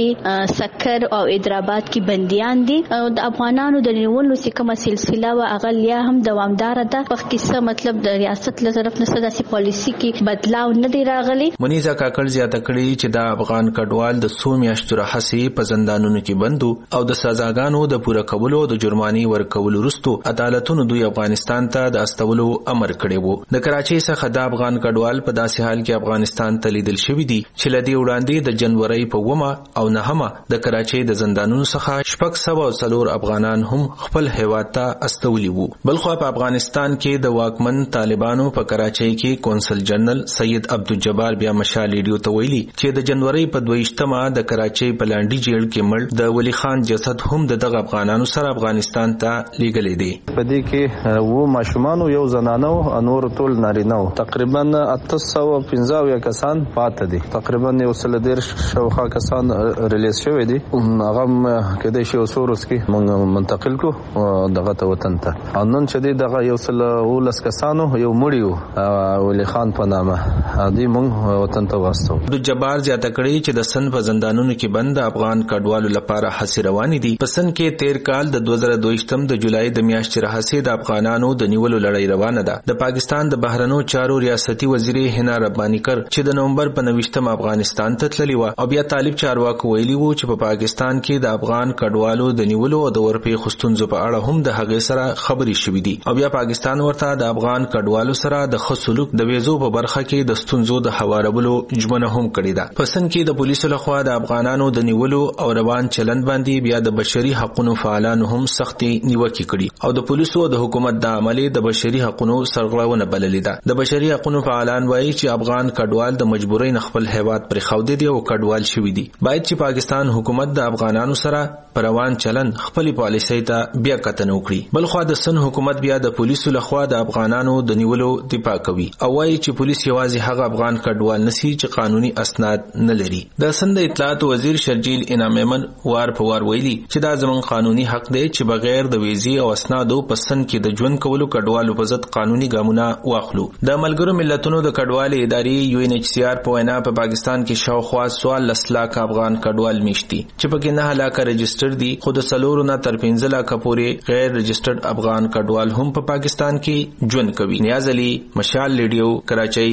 سکر او حیدرآباد کې بنديان دي. د افغانانو د نیولو چې کومه سلسله و اغلیا هم دوامدار ده. په کیسه مطلب د ریاست له طرف نه سداسي پالیسی کې بدلاو نه دی راغلی. منیزه کاکړ زیاته کړي چې د افغان کډوال د څو میاشتو راهیسې په زندانونو کې بندو او د سزاګانو د پوره کولو د جرماني ورکولو وروسته عدالتونو دوی افغانستان ته د استولو امر کړی وو. د کراچۍ څخه د افغان کډوال په داسې حال کې افغانستان ته لیدل شوی دي چې لدی وړاندې د جنوري په ومه او نهمه د کراچۍ د زندانونو څخه شپږ سوه او څلور افغانان هم خپل هیواد ته استولي وو. بلخو په افغانستان کې د واکمن طالبانو په کراچۍ کې کونسل جنرال سید عبدالجبار بیا مشال ریډیو ته ویلي چې د جنوري په دویشتمه د کراچۍ په لاندې جیل کې مړ د ولی خان جسد هم د دغه افغانانو سره افغانستان ته لیږلی دی. په دې کې وو ماشومان یو زنانه او نور ټول نارینه وو. تقریبا اته سوه پنځه اویا کسان پاتې دي. تقریبا یو سل دېرش شاوخوا کسان ریلیز شوي دي. هغه کېدای شي اوس وروس کې موږ منتقل کړو دغه ته وطن ته. نن چې دی دغه یو سل اوولس کسانو یو مړي وو ولی خان په نامه دی موږ وطن ته واستو. د جبار زیاته کړي چې د سن په زندانونو کې بند افغان کډوالو لپاره هڅې روانې دي. په سن کې تیر کال د دوه زره دویشتم د جولای د میاشتې راهیسې د افغانانو د نیولو لړۍ روانه ده. د پاکستان د بهرنیو چارو ریاستي وزیر حنا رباني کر چې د نومبر په نویشتم افغانستان ته تللی و او بیا طالب چارواکو ویلي وو چې په پا پاکستان کې د افغان کډوالو د نیولو او د ورپې خستونزو په اړه هم د هغې سره خبرې شوې دي او بیا پاکستان ورته د افغان کډوالو سره د ښه سلوک د ویزو په برخه کې د ستونزو د هوارولو ژمنه هم کړې ده. په سند کې د پولیسو لخوا د افغانانو د نیولو او روان چلند باندې بیا د بشري حقوقو فعالانو هم سختي نیوکه کړي او د پولیسو او د حکومت د عملي د بشري حقوقو سرغړونه بللې ده. د بشري حقوقو فعالان وایي چې افغان کډوال د مجبورۍ نه خپل هیواد پر خوده دي او کډوال شوي دي. باید چې پاکستان حکومت د افغانانو سره پر روان چلند خپل پالیسۍ ته بیا کتنه وکړي. بلخو د سند حکومت بیا د پولیسو لخوا د افغانانو د نیولو دفاع کوي او وایي چې پولیس یوازې هغه افغان کډوال نسی چې قانوني اسناد نه لري. د سند اطلاعات وزیر شرجیل انعام ایمن وار په وار ویلي چې دا زموږ قانوني حق دی چې بغیر د ویزې او اسنادو په سند کې د ژوند کولو کډوالو په ضد قانوني ګامونه واخلو. د ملګرو ملتونو د کډوالو ادارې یو ان ایچ سی آر په وینا په پاکستان کې شاوخوا څوارلس لاکه افغان کډوال میشتي چې پکې نه لاکه رجسټر دي خو د څلورو نه تر پنځه لاکه پورې غیر رجسټرډ افغان کډوال هم په پاکستان کې ژوند کوي. نیاز علي مشال ریډیو کراچۍ.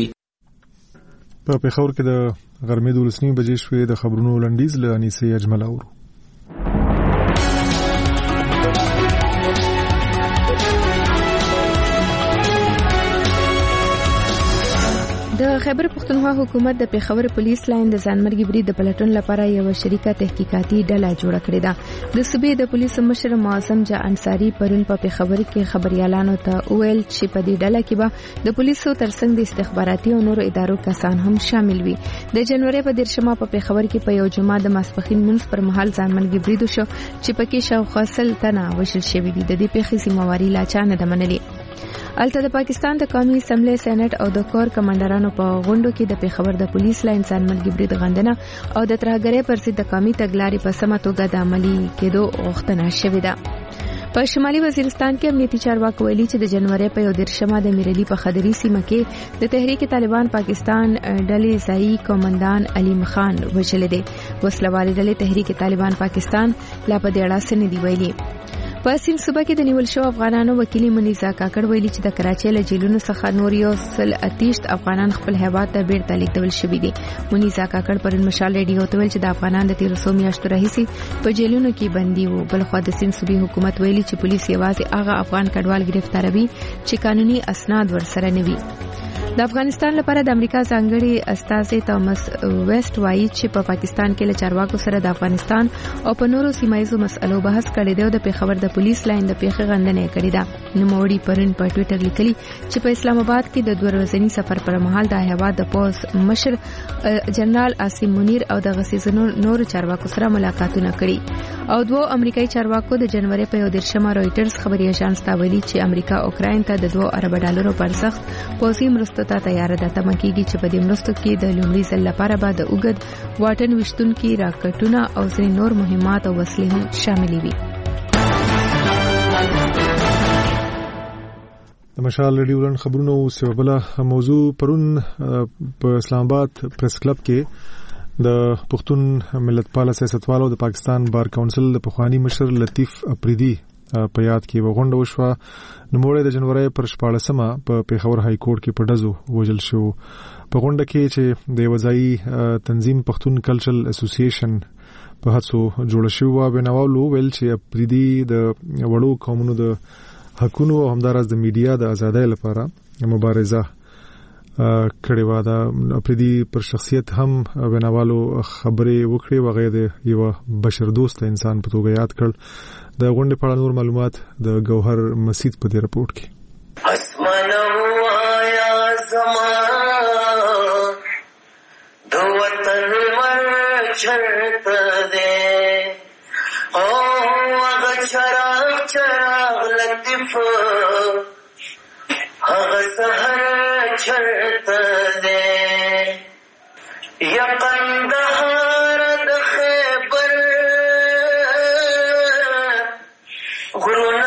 په پیښور کې د غرمې دولس نیمې بجې شوې. د خبرونو لنډیز له انیسې اجمل اورو. د خیبر پښتونخوا حکومت د پیښور پولیس لاین د ځانمرګي برید د پلټون لپاره یو شریکه تحقیقاتي ډله جوړه کړې ده. د صوبې د پولیس مشر معظم جا انصاری پرون په پیښور کې خبريالانو ته وویل چې په دې ډله کې به د پولیسو ترڅنګ د استخباراتي او نورو ادارو کسان هم شامل وي. د جنوري په دیرشمه په پیښور کې په یو جمعه د ماسپخین منځ پر مهال ځانمرګي برید وشو چې پکې شاوخوا سل تنه وژل شوي دي. د دې پیښې ذمہواری لا چا نه ده منلې. الته د پاکستان د قومي اسمبلی سېنات او د کور کمانډرانو په غونډو کې د پیښور د پولیس لاین ځانمرګي برید غندنه او د ترهګرۍ پر ضد د قومي تګلارې په سمه توګه د عملي کېدو غوښتنه شوې ده. په شمالي وزیرستان کې امنیتي چارواکو ویلي چې د جنوري په یو دیرشمه د میرلی په خدري سیمه کې د تحریک طالبان پاکستان ډلې ځایي کمانډان علیم خان وژل دي. وسلوالې ډلې تحریک طالبان پاکستان لا په دې اړه څه نه دی ویلي. په سیم صوبه کې د نیول شو افغانانو وکیل منیزا کاکړ ویلي چې د کراچۍ له جیلونو څخه نور یو سل اتیشت افغانان خپل هیواد ته بیرته لیږدول شوي دي. منیزا کاکړ پرون مشال ریډیو ته ویل چې د افغانان د تیرو څو میاشتو راهیسې په جیلونو کې بندي وو. بلخوا د سیم صوبې حکومت ویلي چې پولیس یوازې هغه افغان کډوال گرفتاروي چې قانوني اسناد ورسره نه وي. د افغانستان لپاره د امریکا ځانګړي استازي توماس ویسټ وایي چې په پاکستان کې له چارواکو سره د افغانستان او په نورو سیمایي مسلو بحث کړی دی او د پیښور د پولیس لاین د پیښې غندنه کړې ده. نوموړي پرون په ټوئیټر لیکلي چې په اسلام آباد کې د دوه ورځني سفر پر مهال د هیواد د پوز مشر جنرال عاصم منیر او د غسیزونو نور چارواکو سره ملاقاتونه کړي او دوه امریکایي چارواکو د جنوري په یو دیرشمه رويټرز خبري اژانس ته ویلي چې امریکا اوکراین ته د دوه ارب ډالرو پر سخت پوځي مرستو ته تیار ده. تمه کېږي چې په دې مرستو کې د لومړي ځل لپاره به د اوږد واټن وشتونکي راکټونه او ځینې نور مهمات او وسلې هم شاملې وي. د مشال ریډیو لن خبرونو سببله موضوع پرون په اسلام آباد پریس کلب کې د پښتون ملتپال سیاستوالو د پاکستان بار کونسل د پخوانی مشر لطیف اپریدي په یاد کې وغونډه وشوه. نوموړی د جنوري پر شپاړسمه په پیښور های کورټ کې په ډزو وژل شو. په غونډه کې چې د وځایي تنظیم پښتون کلچرل اسوسییشن په هڅو جوړ شو و بناولو ویل چې اپریدي د وړو قومونو د حقونو او همدارس د میډیا د ازادۍ لپاره مبارزه کړې و. دا اپریدي پر شخصیت هم بناولو خبرې وکړې و غیر یو بشر دوست انسان په توګه یاد کړ. د غونډې په اړه نور معلومات د گوهر مسید په دې رپورټ کې. اسمانو آیا زما د وطن مر چرته دے او هغه چراغ چراغ لطیف هغه سحر چرته دے یا قندهار د خیبر غرونه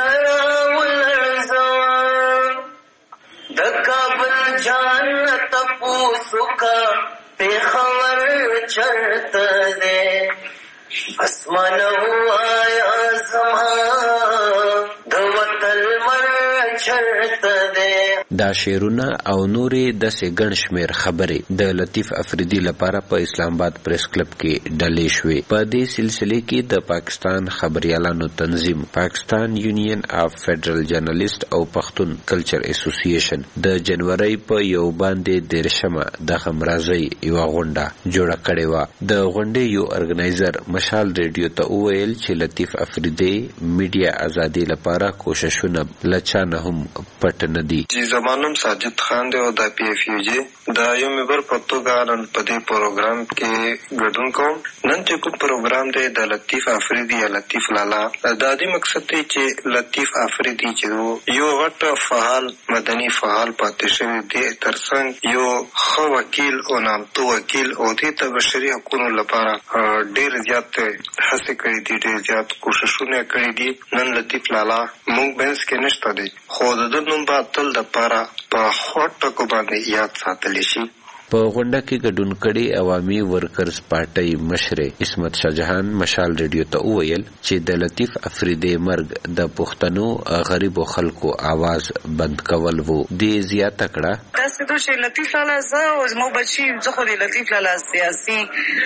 راولرزوان د کابل جان تپوسو کا پیښور چرته دے اسمانو آیا زما د وطن مر چرته دے. دا شعرونه او نورې داسې ګڼ شمېر خبرې د لطیف افریدي لپاره په اسلام آباد پریس کلب کې ډلې شوې. په دې سلسله کې د پاکستان خبريالانو تنظیم پاکستان یونین اف فیډرل جرنالست او پښتون کلچر اسوسییشن د جنوري په یو باندې دیرشمه د خمرازي یو غونډه جوړه کړې و. د غونډې یو ارګنایزر مشال ریډیو ته وویل چې لطیف افریدي میډیا ازادي لپاره کوششونه لچانه هم پټ نه دي. زمانم ساجد خان دی او د پی ایف یو جی دا یو مبر پرتګال نن په دې پروګرام کې ګډون کوم. نن چې کوم پروګرام دی د لطیف افریدي یا لطیف لالا د دې مقصد دی چې لطیف افریدي چې یو غټ فعال مدني فعال پاتې شوی دی ترڅنګ یو خو وکیل او نامتو وکیل او د بشري حقوقو لپاره ډېر زیات هڅه کړې دي ډېر زیات کوششونه کړې دي. نن لطیف لالا موږ بنس کې نشته دی خو د نوم په تل د لپاره په هوټ کو باندې یاد ساتل شي. په غونډه کې ګډون کړي عوامي ورکرز پارټي مشر اسمت شاهجهان مشال ریډیو ته وویل چې د لطیف افریدي مرګ د پښتنو غریبو خلکو आवाज بند کول وو. د زیاته کړه تاسو ته چې لطیف لالا زه او زمو بچي زه خو د لطیف لالا سیاسي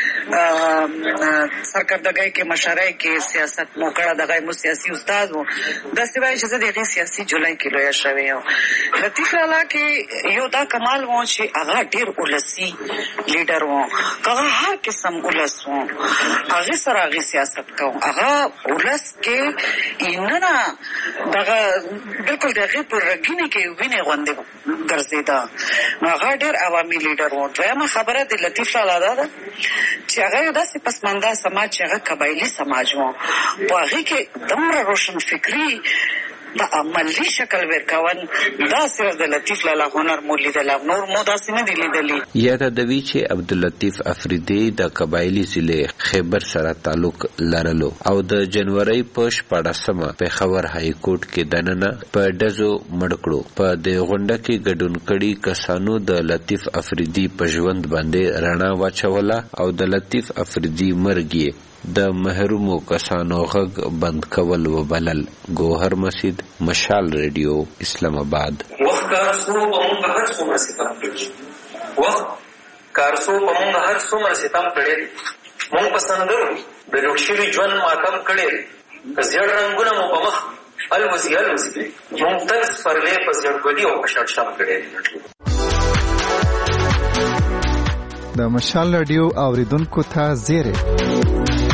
سرکردګۍ کې مشرۍ کې سیاست مو کړه، دغه مو سیاسي استاد وو. دا سوای چې زه د سیاسي جولای کې لوی شوی یم. لطیف لالا کې یو دا کمال وو چې هغه ډیر ولسی لیډر وو، هغه هر قسم ولس وو، هغه سره هغه سیاست کوو، هغه ولس کې ایننا دغه بالکل دغه پر رګینه کې ویني غوندې ګرځیدا. هغه ډیر عوامي لیډر وو. دویمه خبره د لطیف لالا ده چې هغه یو داسې پسمانده سماج چې هغه قبایلي سماج وو، په هغه کې دومره روشن فکری دا عملی شکل ورکون دا صرف د لطیف لالا هنر مو لیدل، نور مو داسې نه دی لیدلی. یادوي چې عبداللطیف افریدي د قبایلي ضلع خیبر سره تعلق لرلو او د جنوري په شپاړسمه پېښور های کورټ کې دننه په ډزو مړ کړو. په دې غونډه کې ګډون کړي کسانو د لطیف افریدي په ژوند باندې رڼا واچوله او د لطیف افریدي مرګ د محرومو کسانو غږ بند کول وبلل. ګوهر مسجد مشال ریډیو اسلام آباد. وخت کارسو په موږ هر څومره ستم کړی وخت کارسو په موږ هر څومره ستم کړی موږ په سندرو د لوکشري ژوند ماتم کړی که زیړ رنګونه مو په مخ الوزي الوزي موږ تل سپرلې په زړګلي او په شړشم کړی. د مشال رادیو اوریدونکو ته زیری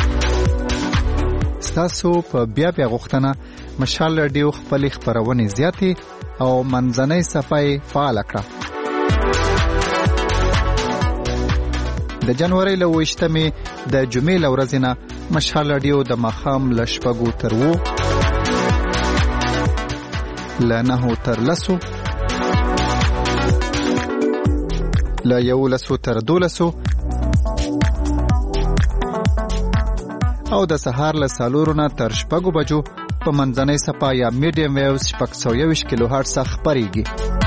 تاسو په بیا بیا غوښتنه مشال رادیو خپل خبرونه زیاتې او منځنۍ صفای فعال کړه. د جنوري له وشتمې د جمعې لورځنه مشال رادیو د مخام لشپګو تر وو لنه تر لسو لا یو لسو تر دولسو او د سهار له سالورونه تر شپږو بجو په منځنۍ صفا یا میډیم ویوز شپږ سوه یوویشت کیلو هرټز خپرېږي.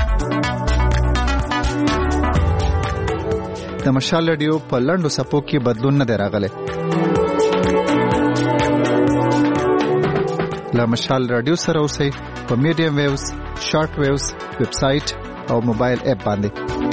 د مشال رادیو په لنډو صفو کې بدلون نه دی راغلی. له مشال رادیو سره اوسئ په میډیم ویوز، شارټ ویوز، ویب سایټ او موبایل اپ باندې.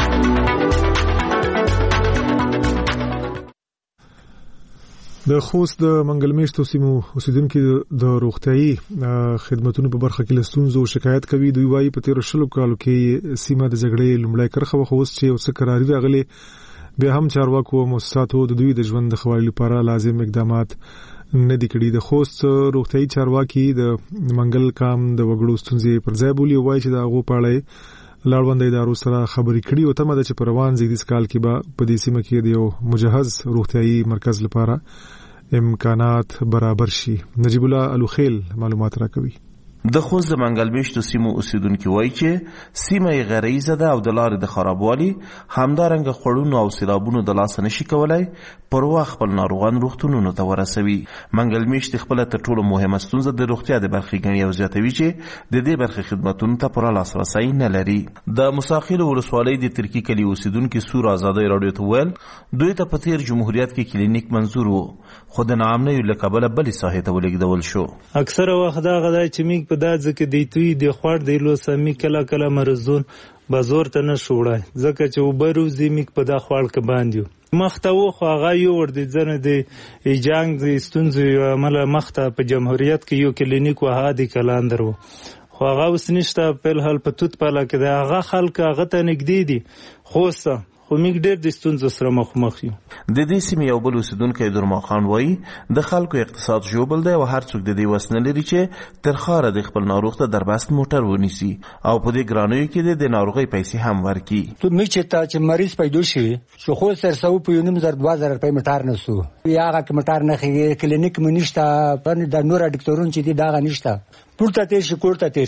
د خوست د منګلمیشتو سیمو اوسیدونکو د روغتيایي خدماتو په برخه کې لستونزو شکایت کوي. دوی وايي په تیر شلو کالو کې سیمه د جګړې لومړی کرخه وخوست چې اوس قراري راغلي، بیا هم چارواکو او مؤسساتو د دوی د ژوند د خوالي لپاره لازم اقدامات نه دي کړي. د خوست روغتيایي چارواکي د منګل کام د وګړو ستونزې پر ځای بولي، وايي چې دا غو پاړې لاړوند ادارو سره خبرې کړي او تمه ده چې په روان زیږدیز کال کې به په دې سیمه کې د یو مجهز روغتيایي مرکز لپاره امکانات برابر شي. نجیب الله الوخیل معلومات راکوي. د خوست د منګلمیشتو سیمو اوسیدونکو وایي چې سیمه یې غریزه ده او د لارې د خرابوالي همدارنګه خړونو او سیلابونو د لاس نشي کولای پر وخت خپل ناروغان روغتونونو ته ورسوي. منګلمیشت خپل تر ټولو مهمه ستونزه د روغتیا د برخې ګڼي او زیاتوي چې د دې برخې خدماتونو ته پوره لاسرسی نه لري. د مساخیل ولسوالۍ د ترکی کلی اوسیدونکو سور آزادۍ رادیو ته ویل دوی ته په تیر جمهوریت کې کلینیک منظور وو، خو د ناامنۍ له کبله بلې ساحې ته ولېږدول شو. اکثره وخت دا غدا چې میګ په دا ځکه دی توی د خوړ دی لو سمي کله کله مرزون بازور ته نه شوړای ځکه چې وبروزي میګ په دا خوړ کې باندې مخته خو هغه یو ور دي ځنه د جنگ د ستونزې عمله مخته په جمهوریت کې یو کلینیک وها دی کلاندر وو، خو هغه اوس نشته. په هل په توت پاله کې دا هغه خلک هغه ته نږدې دي، خوسته خو موږ ډېر د ستونزو سره مخامخ یو. د دې سیمې یو بل اوسیدونکی درما خان وایي د خلکو اقتصاد ژوبل دی او هر څوک د دې وس نه لري چې تر خاره د خپل ناروغ ته دربست موټر ونیسي او په دې ګرانیو کې د ناروغۍ پیسې هم ورکي. تو می چې تا چې مریض پیدا شي شو خو سر سو په یونیم زر دوه زره روپۍ موټر نسو یا هغه موټر نه کلینیک منیشته په د نور ډاکټرون چې دی دا غنښته پورته تیر شي کوړه تیر شي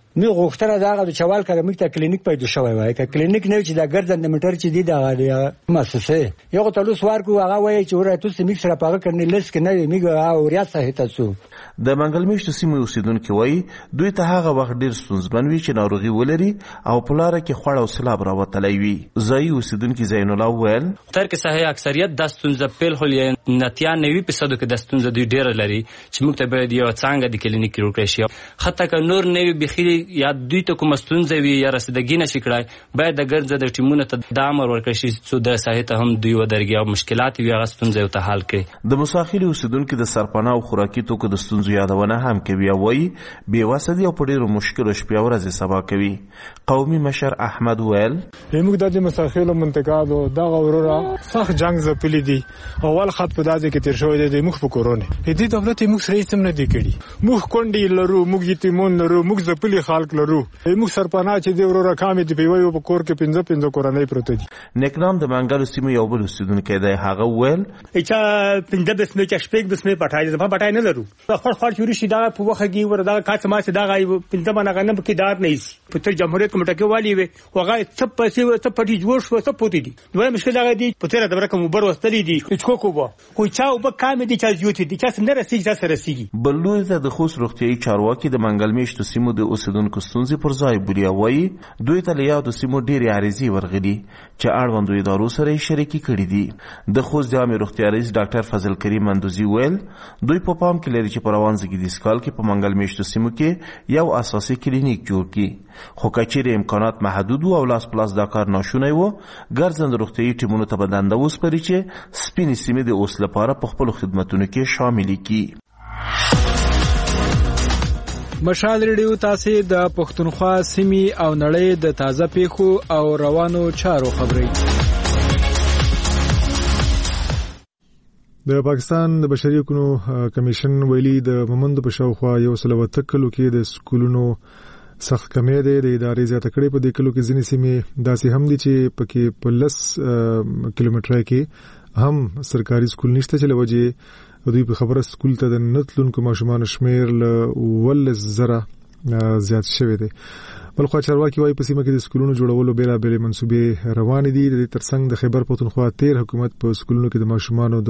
می غوښتنه دا غو چوال کړه موږ ته کلینیک پیدا شوی وای ک کلینیک نه چې دا ګرځند میټر چې دی دا مؤسسه یو ته لوس ورکو هغه وای چې ورته تاسو میک سره پاګه کړنی لس کې نه میګ او ریاست صحت تاسو د منګل میشتو سیمې اوسیدونکو وای دوی ته هغه وخت ډیر ستونزمن وی چې ناروغي ولري او په لار کې خوړ او سلاب راوتلی وي ځای اوسیدونکو زین الله ویل تر کې صحیح اکثریت د ستونزې په هل نتیا نوي په صدو کې د ستونزې دوی ډیر لري چې موږ ته به یو څنګه د کلینیک کې ورکړی شي حتی که نور نوي بخیری یا دوی ته کوم ستونزې وي یا رسیدګي نشي کړای باید د ګرځ د ټیمونو ته د امر ورکړي شي چې د صحت هم دوی ودرګي او مشکلات وي هغه ستونزې ته حل کړي د مساخري اوسیدونکو د سرپناه او خوراکي توکو د ستونزو یادونه هم کوي وایي بې وسه او په ډیرو مشکلو شپې ورځې سبا کوي قومي مشر احمد ویل موږ د مساخرو منطقه د غوړه سخت جنگ زپلی دي اول خط په دازه کې تیر شوی دی موږ په کورونه دې دولت موږ سره هیڅ نه دی کړی موږ کونډي لرو موږ یتیمون لرو موږ زپلی خلک لرو موږ سرپناه چې دی ورو رقم دی په یو په کور کې پنځه پنځه کورنۍ پروت دي نکنام د منګل سیمې یو بل اوسیدونکو دی هغه ویل چې پنځه بسمه چې شپږ بسمه پټای ده په پټای نه لرو خپل خپل چوري شي دا په وخت کې وردا کاڅ ما چې دا غي پنځه باندې غنم کې دار نه شي په تر جمهوریت کمیټه کې والی وي هغه څه پیسې څه پټي جوړ شو څه پوتې دي دوی مشکل هغه دي په تر د برکم وبر وستلې دي چې کو کو خو چا وب کام دي چې زیوت دي چې څنګه رسیږي چې سره رسیږي بلوزه د خوست روغتيایي چارواکي د منګل میشتو سیمو د اوسیدونکو ستونزې پر ځای بولیا وایي دوی ته له یادو سیمو ډېرې عریضې ورغلي چې اړوندو ادارو سره یې شریکي کړي دي د خوست جامع روغتیا رئیس ډاکټر فضل کریم مندوزي ویل دوی په پام کې لري چې په روان زیږدیز کال کې په منګل میشتو سیمو کې یو اساسي کلینیک جوړ کړي خو کچېرې امکانات محدود او لاس پلاس دا کار ناشونی و ګرځند روغتیایي ټیمونو ته به دنده وسپاري چې سپینې سیمې د اوس لپاره په خپلو خدمتونو کې شاملې کړي. مشال ریډیو تاسو د پښتونخوا سیمې او نړۍ د تازه پیښو او روانو چارو خبري. د پاکستان د بشري حقوقو کمیشن ویلي د مومند په شاوخوا یو سل وتکلو کې د سکولونو سخت کمی دی د ادارې زیاته کړې په دې کلو کې ځینې سیمې داسې هم دي چې پکې په لس کیلومتره کې هم سرکاري سکول نشته چې لوجه دوی په خبره سکول ته د نتلونکو ماشومان شمیر ل ولس زره زیات شوی دی. بلخو چارواکي وايي په سیمه کې د سکولونو جوړولو بیلابېل منصوبې روان دي. د ترڅنګ د خیبر پښتونخوا تیر حکومت په سکولونو کې د ماشومانو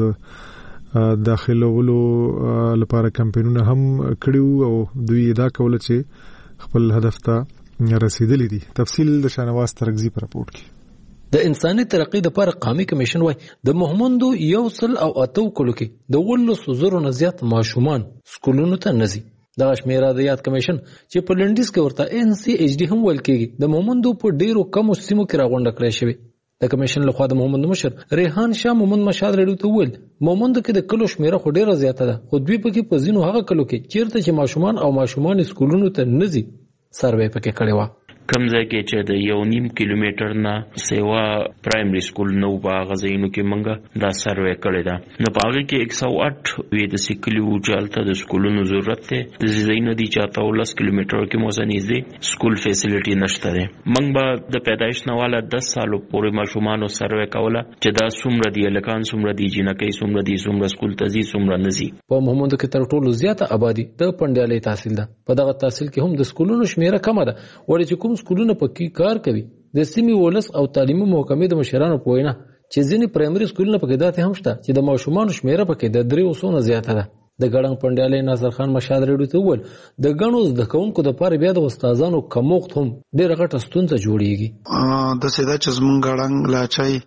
د داخلولو لپاره کمپاینونه هم کړیو او دوی دا کوله چې خپل هدف ته رسیدلی دي. تفصیل د شانواز ترغزي پر راپورټ کې. د انساني ترقۍ لپاره قومي کمیشن وايي د محمندو یو سل او اتو کلو کې د ولس زرو نه زیات ماشومان سکولونو ته نزي. د شمیره د یاد کمیشن چې په لندیز کې ورته ان سی ایچ ډی هم ویل کېږي د محمندو په ډیرو کم سیمو کې راغونډه کړې شوی. د کمیشن لخوا د محمد مشر ریحان شاه محمد مشاد رډیو ته ویل محمندو کې د کلو شمیره خو ډیره زیاته ده خو دوی پکې په ځینو هغه کلو کې چیرته چې ماشومان او ماشومان سکولونو ته نزي سروې پکې کړی و. کم ځای کې چې د یو نیم کیلومتر نه سیوا پرایمري سکول نو په غزینو کې منګه دا سروې کړی دا نو په هغه کې یک سو اټ وې د سکلیو چالت د سکولونو ضرورت ته د زینو دي چاته ولس کیلومتر کې موزنی دي سکول فیسیلیټي نشته ده. منګ به د پیدایش نه والا دس سالو پورې ماشومانو سروې کوله چې دا څومره دی لکان څومره دی جنکې څومره دی څومره سکول ته ځي څومره نزي. په محمد کې تر ټولو زیاته آبادی د پندیالي تحصیل ده. په دغه تحصیل کې هم د سکولونو شمیره کم ده ورته چې کوم سکولونه پکې کار کوي د سیمې ولس او تعلیمي محکمې د مشرانو په وینا چې ځینې پرایمري سکولونه پکې داتې هم شته چې د ماشومانو شمیره پکې د درې وسونه زیاته ده. د ګړنګ پندیالي ناصر خان مشاد رډیو ته وویل د ګڼو زده کوونکو دپاره بیا د استادانو کمښت هم ډېره غټه ستونزه جوړیږي. د سیده چې زمونږ ګړنګ لاچای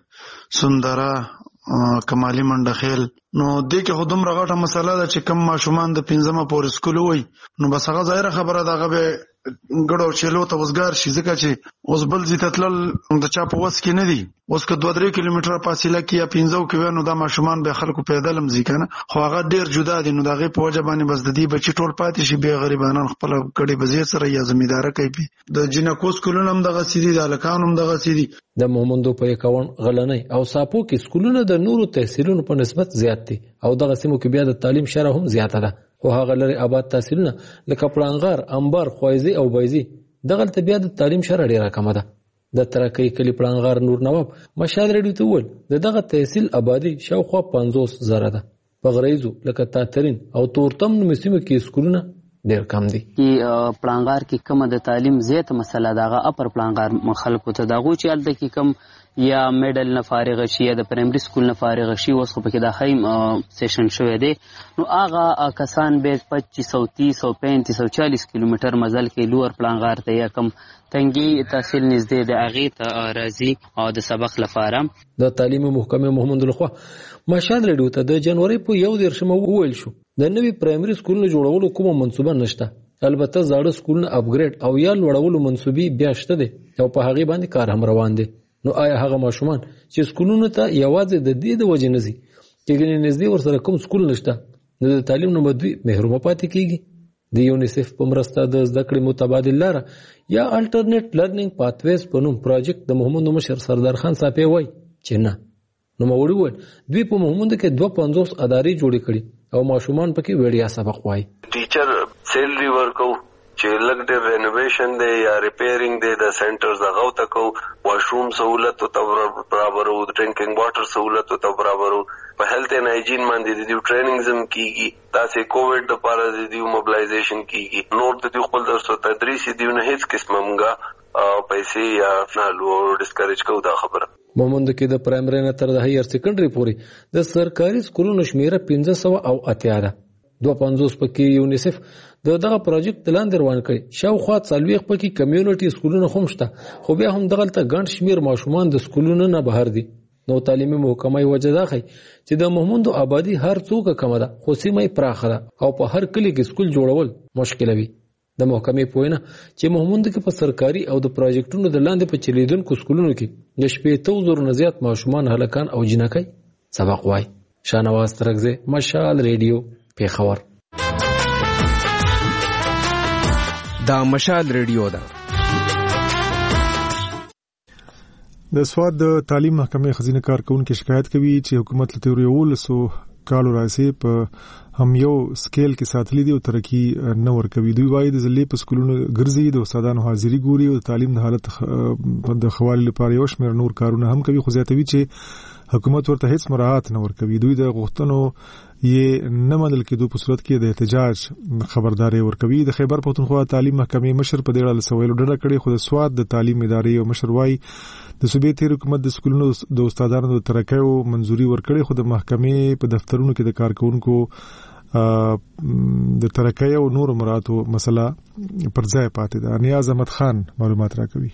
سندره کمالي منډخیل نو دې کې خو دومره غټه مسله ده چې کم ماشومان د پنځمه پورې سکول وي نو بس هغه ظاهره خبره ده هغه به ګړو چلو ته وزګار شي ځکه چې اوس بل ځای ته تلل د چا په وس کې نه دي. اوس که دوه درې کیلومتره فاصله کې یا پنځو کې وي نو دا ماشومان به خلکو پیدل هم ځي که نه خو هغه ډېر جدا دي نو د هغې په وجه باندې بس د دې بچي ټول پاتې شي بیا غریبانان خپله کډې بزې سره یا زمینداره کوي. د جنکو سکولونه هم دغسې دي د هلکانو هم دغسې دي. د مومندو په یکاون غلنۍ او ساپو کې سکولونه د نورو تحصیلونو په نسبت زیات دي او دغه سیمو کې بیا د تعلیم شرح هم زیاته ده خو هغه لري آباد تحصیلونه لکه پړانغار انبار خوایزي او بایزي دغلته بیا د تعلیم شرح ډیره کمه ده. د ترکۍ کلي پړانغار نور نواب مشال رډیو ته وویل د دغه تحصیل آبادي شاوخوا پنځوس زره ده. په غریزو لکه تاترین او تورتم نومې سیمو کې سکولونه ډیر کم دي. چې پلانغار کې کومه د تعلیم زیات مسله دغه اپر پلانغار خلکو ته دغه چې الته کې کم یا میډل نه فارغ شي یا د پرایمري سکول نه فارغ شي اوس خو پکې د هایم سیشن شوی دی نو هغه کسان به پچیس سو تیس سو پینتیس سو چالیس کیلومتر مزل کې لوړ پلانغار ته یا کم تنګي تحصیل نږدې د هغې ته راځي او د سبق لپاره. د تعلیم محکمې محمد لخوا مشال ریډیو ته د جنوري په یو دیرشمه وویل شو د نوي پرایمري سکولونو جوړولو کومه منصوبه نشته، البته زاړه سکولونه اپګریډ او یا لوړولو منصوبې بیا شته دي او په هغې باندې کار هم روان دی. نو آیا هغه ماشومان چې سکولونو ته یوازې د دې د وجې نه ځي چې ګنې نږدې ورسره کوم سکول نشته نو د تعلیم نه به دوی محرومه پاتې کیږي؟ د یونیسف په مرسته د زده کړې متبادل لاره یا الټرنیټ لرنینګ پاتویز په نوم پروجیکټ د محمد مشر سردار خان صاحب وایي چې نه. نو موري وویل دوی په محمد کې دوه پنځوس ادارې جوړې کړي او ماشومان پکې وړیا سبق وایي. ټیچر سیلری ورکو چې لګ ډېر رینوویشن دی یا ریپیرینګ دی د سنټرز دغه ته کو واشروم سہولت ته برابرو ډرینکینګ واټر سہولت ته برابرو په هیلث اینڈ هایجین باندې د دې ټریننګ زم کیږي تاسو کووډ د پاره د دې موبلایزیشن کیږي نور د دې خپل درسو تدریس دی نه هیڅ قسمه مونږه پیسې یا فنالو ډیسکریج کو دا خبره. مومند کې د پرایمري نه تر د هایر سیکنډري پورې د سرکاري سکولونو شمیره پنځه سوه او اتیا ده. دوه پنځوس پکې یونیسف د دغه پروجیکټ لاندې روان کړي، شاوخوا څلوېښت پکې کمیونټي سکولونه هم شته خو بیا هم دغلته ګڼ شمېر ماشومان د سکولونو نه بهر دي. نو تعلیمي محکمه یې وجه دا ښیي چې د محمودو آبادي هر څوکه کمه ده خو سیمه یې پراخه ده او په هر کلي کې سکول جوړول مشکله وي. د محکمې په وینا چې محمود کې په سرکاري او د پروجیکټونو د لاندې په چلیدونکو سکولونو کې د شپېته زرو نه زیات ماشومان هلکان او جنکۍ سبق وایي. شاهنواز ترکزی، مشال ریډیو، پیښور. دا مشال ریډیو ده. د سواد د تعلیم محکمې خزینه کارکونکو شکایت کوي چې حکومت له تیوري ولسو کالو راځي په هم یو سکیل کې ساتلې دي او ترقی نه ورکوي. دوی وايي د ځلې په سکولونو ګرځي د استادانو حاضری ګوري او تعلیم د حالت د خوالي لپاره یو شمېر نور کارونه هم کوي خو زیاتوي چې حکومت ورته هیڅ مراعات نه ورکوي. دوی د غوښتنو یې نه منل کېدو په صورت کې د احتجاج خبرداري ورکوي. د خیبر پښتونخوا تعلیم محکمې مشر په دې اړه سوالو ډډه کړې خو د سواد د تعلیم ادارې او مشر وايي د صوبې تیر حکومت د سکولونو د استادانو د ترقیو منځوري ورکړي خو د محکمې په دفترونو کې د کارکونکو د ترقیو او نور مراتو مسله پر ځای پاتې ده. نیاز احمد خان معلومات راکوي.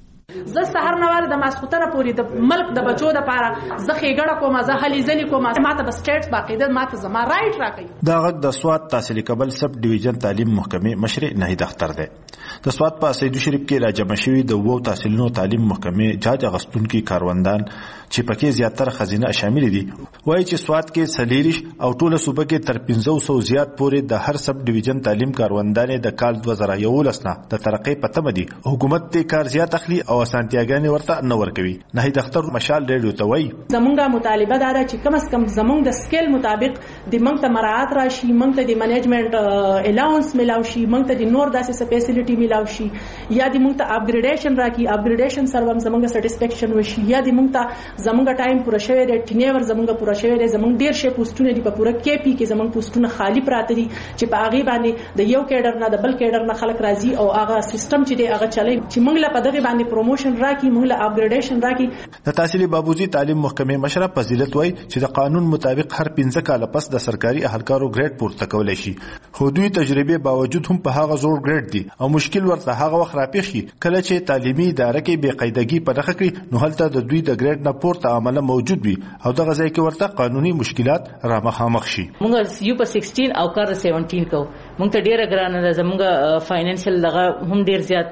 زه سحر نوال د ماسختره پوری د ملک د بچو د پاره زه خېګړه کوم زه هلي ځلی کوم ماته د سټیټ باقاعده ماته زما رائټ راکړي. دا غږ د سواد تحصیلي کابل سب ډیویژن تعلیم محکمې مشر نهید اختر دی. د سواد په سیدو شریف کې راجمع شوی د وو تحصیلونو تعلیم محکمې جاج اغستونکو کاروندان چې پکې زیاتره خزینه شامل دي وایي چې سواد کې سلیریش او ټوله صوبه کې تر پنځه سوه زیات پورې د هر سب ډیویژن تعلیم کاروندان د کال دوه زره یولس نه د ترقی په تمه دي. حکومت ته کار زیات اخلي او اسانتیاګانې ورته نه ورکوي. نهید اختر مشال ریډیو ته وایي زمونږه مطالبه دا ده چې کم از کم زمونږ د سکیل مطابق د مونږ ته مراعات راشي، مونږ ته د منیجمنت الاونس ملاو شي، مونږ ته د نور داسې فیسیلیټي ملاو شي یا د مونږ ته اپګریډیشن راکړي، اپګریډیشن سره هم زمونږ سټیسفیکشن وشي یا د مونږ ته زمونږ ټایم پوره شوی دی، ټینیور زمونږ پوره شوی دی، زمونږ ډیر شي پوسټونه دي په پوره کې پی کې زمونږ پوسټونه خالی پراته دي چې په هغه باندې د یو کیډر نه د بل کیډر نه خلک راځي او هغه سیستم چې دی هغه چلی چې مونږ له په دغه باندې پروموشن راکړي، مونږ له اپګریډیشن راکړي. د تحصیلي بابوزي تعلیم محکمې مشره فضیلت وایي چې د قانون مطابق هر پنځه کاله پس د سرکاري اهلکارو ګریډ پورته کولای شي خو دوی تجربه باوجود هم په هغه زوړ ګریډ دي او مشکل ورته هغه وخت راپېښ شي کله چې تعلیمي اداره کې بې قاعدګي په نښه کړي نو هلته د دوی د ګریډ نه پورته عمله موجود وي او دغه ځای کې ورته قانوني مشکلات را مخامخ شي. موږ یو په سیکسټین او کار سیونټین کو موږ ته ډیره ګرانه ده، زموږ فاینانشل دغه هم ډیر زیات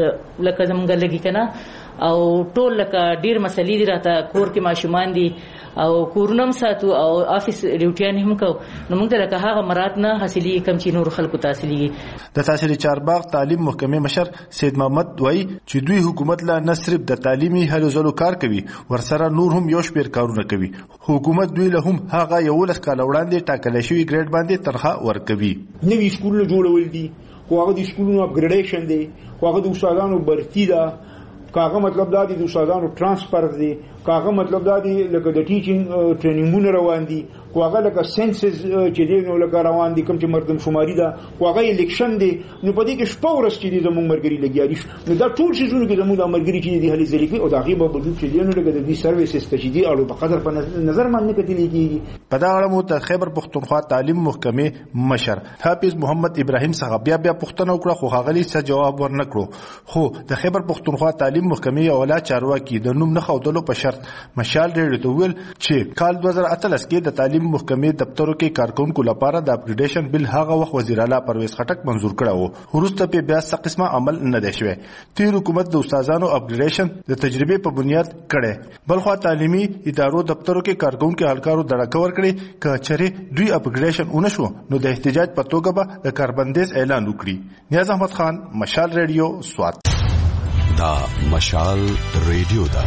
لکه زموږ لګي کنه او ټول لکه ډیر مسلې دي راته کور کې ماشومان دي او کورنم ساتو او افیس ډیوټیان هم کو نو موږ ته لکه هغه مراد نه حاصلې کم چې نور خلکو تحصیلي. د تحصیلي چارباغ تعلیم محکمې مشر سید محمد وایي چې دوی حکومت لا نه صرف د تعلیمي هلو ځلو کار کوي ورسره نور هم یو شمېر کارونه کوي. حکومت دوی له هم هغه یولس کاله وړاندې ټاکلی شوي ګریډ باندې تنخواه ورکوي. نوي سکولونه جوړول دي خو هغه د سکولونو اپګریډیشن دی خو هغه د استادانو برتی ده کاغه مطلب دا دی د استادانو ترانسفر دی کاغه مطلب دا دی لکه د ټیچینګ ټریننګونه روان دي خو هغه لکه سنسز چې دی نو لکه روان دي کوم چې مردم شماري ده خو هغه الیکشن دی نو په دې کې شپه ورځ چې دی زموږ مرګري لګیا دي نو دا ټول شیزونه کې زموږ د مرګري چې دی هلي ځلې کوي او دا غي به وجود چې دی نو لکه د دې سرویسز ته چې دی اړو په قدر په نظر باندې کتلی کیږي. په دا اړه مو ته خیبر پختونخوا تعلیم محکمې مشر حافظ محمد ابراهیم څخه بیا بیا پوښتنه وکړه خو هغه څه جواب ورنکړو. خو د خیبر پختونخوا تعلیم محکمې اولا چارواکي د نوم نه خودلو په شرط مشال ریډیو ته ویل چې کال دوه زره اتلس کې د تعلیم محکمې دفترو کې کارکونکو لپاره د اپګریډیشن بل هغه وخت وزیر اعلی پرویز خټک منزور کړو و وروسته په بیا څه قسمه عمل نه دی شوی. تیر حکومت د استادانو اپګریډیشن د تجربه په بنیاد کړي بلخو تعلیمي ادارو دفترو کې کارکونکو هلکارو دړه کور کړي ک چره دوی اپګریډیشن ونشو نو د احتجاج په توګه به د کاربندیز اعلان وکړي. نیاز احمد خان مشال ریډیو سوات. دا مشال ریډیو دا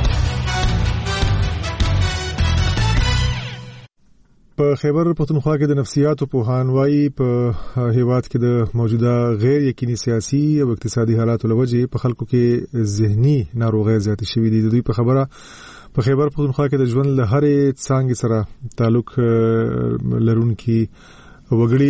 په خیبر پختونخوا کې د نفسیاتو پوهان وايي په هیواد کې د موجوده غیر یقیني سیاسي او اقتصادي حالاتو لوجې په خلکو کې ذهني ناروغۍ زیاتې شوې دي. د دوی په خبره په خیبر پختونخوا کې د ژوند له هرې څانګې سره تعلق لرونکي وګړي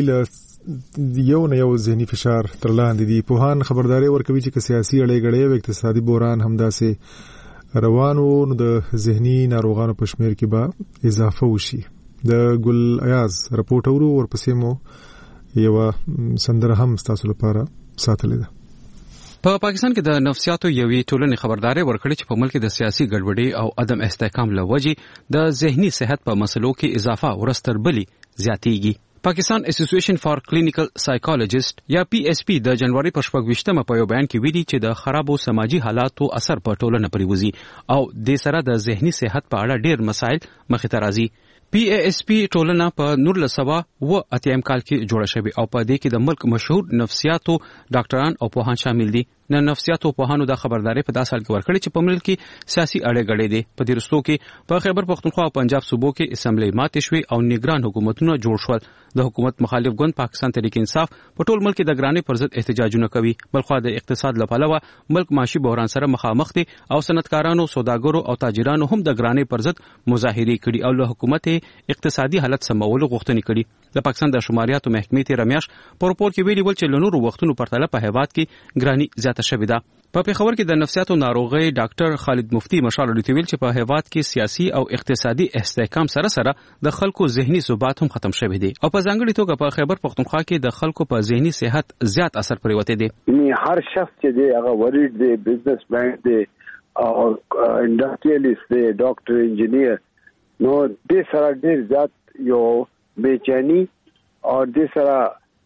له یو نه یو ذهني فشار تر لاندې دي. پوهان خبرداري ورکوي چې سیاسي اړې غړې او اقتصادي بحران همداسې روانو نو د ذهني ناروغانو په شمیر کې به اضافه وشي. د ګل ایاز رپورټ اورو ورپسې مو یو سندره هم تاسو لپاره ساتلې ده. په پاکستان کې د نفسیاتو یوې ټولنې خبرداري ورکړې چې په ملک د سیاسي ګډوډۍ او عدم استحکام له وجې د ذهني صحت په مسلو کې اضافه ورستر بلی زیاتېږي. پاکستان اسوسییشن فار کلینیکل سایکالوجیست یا پی ایس پی د جنوري په شپږویشتمه په یو بیان کې ویلي چې د خرابو سماجی حالاتو اثر په ټولنه پرې وځي او د سره د ذهني صحت په اړه ډېر مسایل مخې ته راځي. پی ای ایس پی ټولنه په نورلس سوا و اتیم کال کې جوړه شوې او په دې کې د ملک مشهور نفسیاتو ډاکټران او پوهان شامل دي. نه نفسیاتو پوهانو د خبرداري په داسې حال کې ورکړي چې په ملک کې سیاسي اړې غړې دي. په دې رستو کې په خیبر پختونخوا او پنجاب صوبو کې اسمبلی ماتې شوې او نگران حکومتونه جوړ شول. د حکومت مخالف ګوند پاکستان تحریک انصاف په ټول ملک د ګرانۍ پر ضد احتجاجونه کوي. بلخو د اقتصاد لپاره ملک معاشي بحران سره مخامخ دي او صنعتکارانو سوداګرو او تاجرانو هم د ګرانۍ پر ضد مظاهره کړي او له حکومت اقتصادي حالت سمولو غوښتنې کړي. د پاکستان د شماریاتو محکمې تیر میاشت په راپور کې ویلي ول چې له نورو وختونو پرتله په هیواد کې ګراني زیاته شوې ده. په پیښور کې د نفسیاتو ناروغي ډاکټر خالد مفتی مشال لري ویل چې په هیواد کې سیاسي او اقتصادي استحکام سره سره د خلکو ذهني ثبات هم ختم شوی دی او په ځانګړي توګه په خیبر پختونخوا کې د خلکو په ذهني صحت زیات اثر پرې وته دی. یعنی هر شخص چې دی هغه وریډ دی، بزنس مین دی او انډستریالیست دی، ډاکټر انجینیر، نو د سره ډیر زیات یو بېچینی او د سره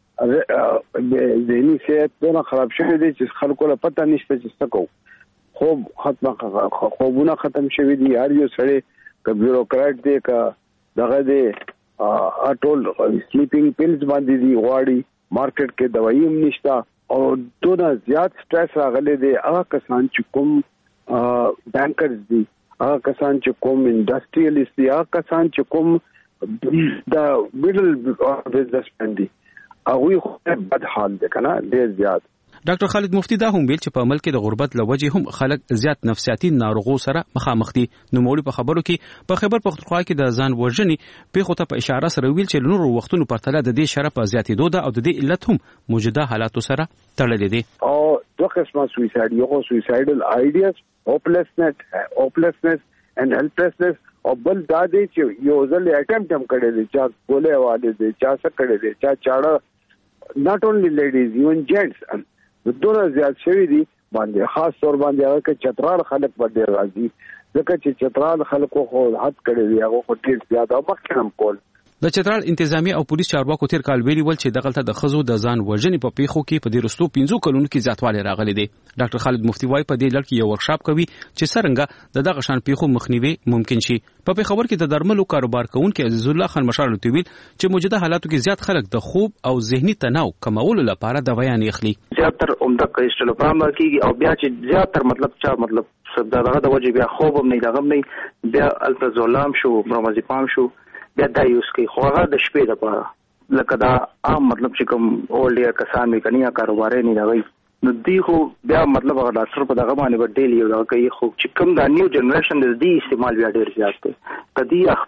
ذهني صحت دونه خراب شوی دی چې خلکو له پته نشته چې څه کوو. خوب ختم خوبونه ختم شوی دي. هر یو سړی که بیوروکراټ دی که دغه دی ټول سلیپینګ پیلز باندې دي غواړي. مارکیټ کې دوايي هم نشته او دونه زیات سټرس راغلی دی. هغه کسان چې کوم بانکرز دي، هغه کسان چې کوم انډستریالیست دي، هغه کسان چې کوم د میډل بزنس مین دي، هغوی خو بد حال دی کنه ډیر زیات. ډاکټر خالد مفتی دا هم ویل چې په ملک د غربت لوجې هم خلک زیات نفسیاتي ناروغو سره مخامخ دي. نو مولوی په خبرو کې په خیبر پختونخوا کې د ځان وژنې پیښو ته په اشاره سره ویل چې نورو وختونو پرتله د دې شرف زیاتېدو ده او د دې علت هم موجوده حالاتو سره تړلې دي. او دوه قسمه سویساید، یو سویسایډل آیډیاز، هوپلسنس هوپلسنس اند هیلپلسنس، او بل دا دی چې یو ځل اټمپټ هم کړی دی، چا ګولې والي دی، چا څه کړی دی، چا چاړه، not only ladies even gents دونه زیات شوی دي باندې خاص طور باندې هغه کې چترال خلک باندې راځي ځکه چې چترال خلکو خو حد کړی دی، هغه خو ډیر زیات او مخکې کول. د چترال انتظامی او پولیس چارواکو تیر کال ویلي ول چې دغلته د خزو د ځان وژنې په پیښو کې په دې رستو پنځو کلونو کې زیاتوالی راغلی دی. ډاکټر خالد مفتی وايي په دې لړ کې یو ورکشاپ کوي چې څرنګه د دغه شان پیښو مخنیوي ممکن شي. په پیښور کې د درملو کاروبار کوونکي عزیز الله خان مشال لري ویل چې موجوده حالاتو کې زیات خلک د خوب او ذهني تناو کمولو لپاره دوايان اخلي. زیاتره عمده کریسټل پرامر کیږي او بیا چې زیاتره مطلب چا مطلب دغه د وجه بیا خوب هم نه لغم نه بیا الپرازولام شو، برومازیپام شو، بیا دا یوز کوي. خو هغه د شپې لپاره لکه دا عام مطلب چې کوم اولډ یا کسان می کني یا کاروبار نه لګي نو دی خو بیا مطلب هغه ډاکټر په دغه باندې وډېلی یو دا کوي. خو چې کوم دا نیو جنریشن د دې استعمال بیا ډېر زیات دی. کدی خپل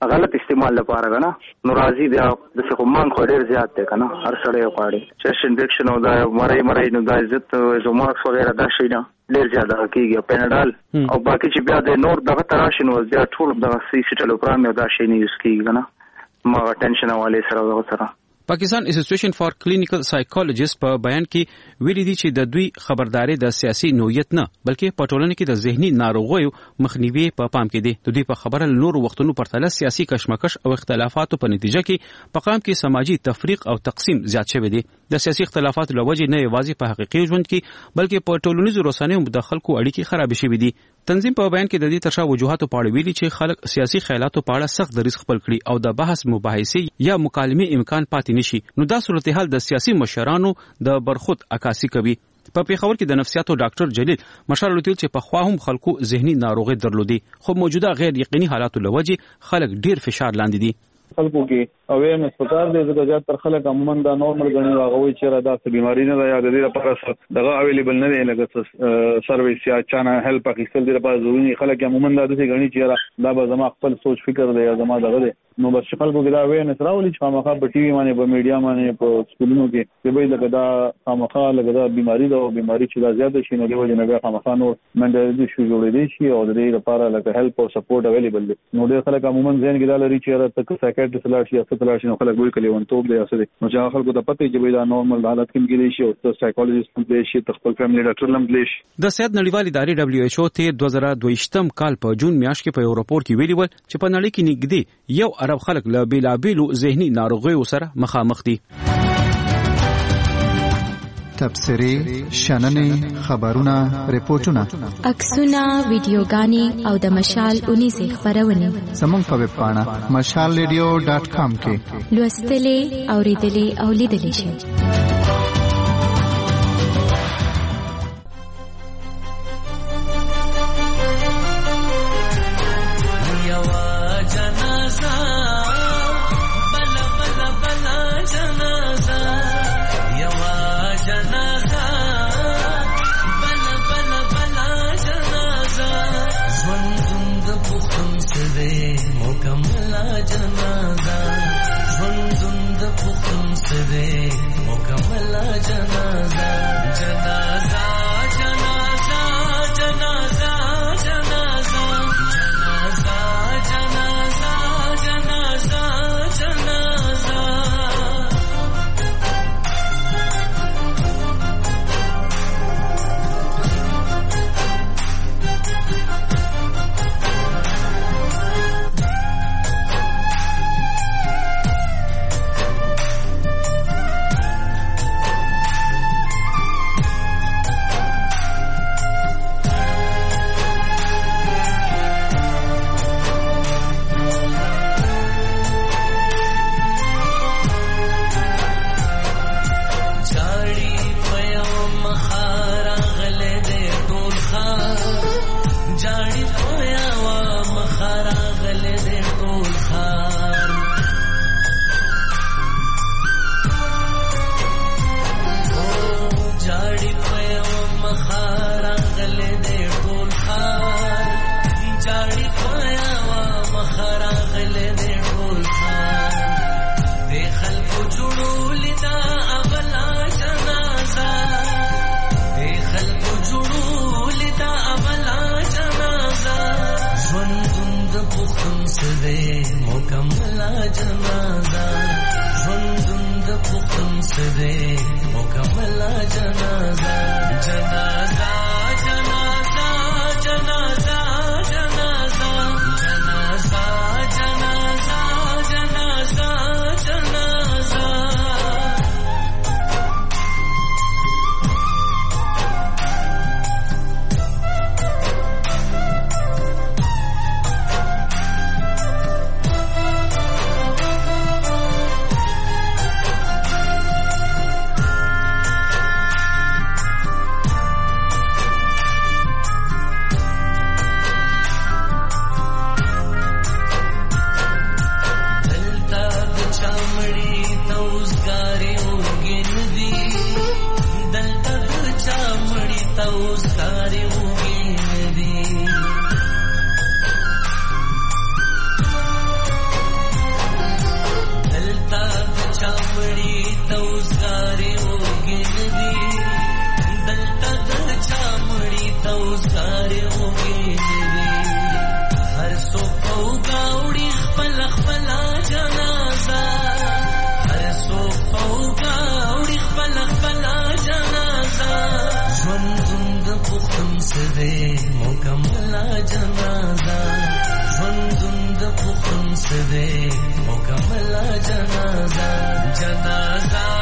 غلط استعمال لپاره کنه نو راځي بیا د څه کوم خو ډیر زیات دی کنه هر سړی غواړي چست انفیکشن او دا مړی مړی نو دا عزت زموږ وغیرہ دا شي نه ډیر زیات کیږي پیناډال او باقي چې بیا د نور دغه تراشي نو بیا ټول دغه سی سټلوپرام او دا شي نه یوز کیږي کنه ما ټینشن والے سره دغه سره پاکستان اسوسییشن فار کلینیکل سایکولوژیست په بیان کې ویلي دي چې د دوی خبرداري د سیاسي نوعیت نه بلکې په ټولنه کې د ذهني ناروغیو مخنیوي په پام کې دي. د دوی په خبره نور وختونو پرتله سیاسي کشمکش او اختلافاتو په نتیجه کې په قام کې سماجی تفریق او تقسیم زیات شوی دی. د سیاسي اختلافاتو لوجې نه یوازې په حقیقي ژوند کې بلکې په ټولنیزو رسنیو د خلکو اړیکې خراب شوي دي. تنظیم په بیان کې د دې ترشا وجوهاتو په اړه ویلي چې خلک سیاسي خیالاتو په اړه سخت دریځ خپل کړي او د بحث مباحثې یا مکالمې امکان پاتې نشي نو دا صورتحال د سیاسي مشرانو د برخود عکاسي کوي. په پیښور کې د نفسیاتو ډاکټر جلیل مشال لوتیل چې په خوا هم خلکو ذهني ناروغي درلودي خو موجوده غیر یقیني حالاتو لوجې خلک ډیر فشار لاندې دي. خلکو کې اویرنس پکار دی چې زیات تر خلک عموما دا نورمال غني واغوي چې را دا بیماری نه یا د دې لپاره دغه اویلیبل نه دی لکه سرویس یا چانه هیلپ اخیستل دی لپاره ضروري خلک عموما دا د غني چې دا به زما خپل سوچ فکر دی یا زما دغه دی نو بس خلکو کې دا اویرنس راولي چې خامخا په ټي وي باندې په میډیا باندې په سکولونو کې چې به لکه دا خامخا لکه دا بیماری دا بیماری چې دا زیات شي نو دی وجه نه بیا خامخا نو منډل شو جوړې دي شي او د دې لپاره لکه هیلپ او سپورټ اویلیبل دی نو ډېر خلک عموما ځین کې دا لري چې تک سایکیاټریست لاړ شي یا ستلار شي نو خلک وایي کلی ونټوب دی اسه نو چې خلکو ته پته چې دا نورمال حالت کې کېږي شي او سایکولوژیست هم دی شي خپل فیملی ډاکټر هم دی شي. د صحت نړیوال ادارې دبليو ایچ او ته دوه زره دوه یم کال په جون میاشت کې په یو راپور کې ویلي و چې په نړۍ کې نږدې یو ارب خلک له بیلابیلو ذهني ناروغیو سره مخامخ دي. تبصرې شننې خبرونه ریپورتونه عکسونه ویډیوګانې او د مشال اونیزه خبرونه زموږ په ویب پاڼه مشال ریډیو ډاټ کام کې لوستلې اوریدلې او لیدلې شئ. से दे मुकम्मल जनाजा जनाजा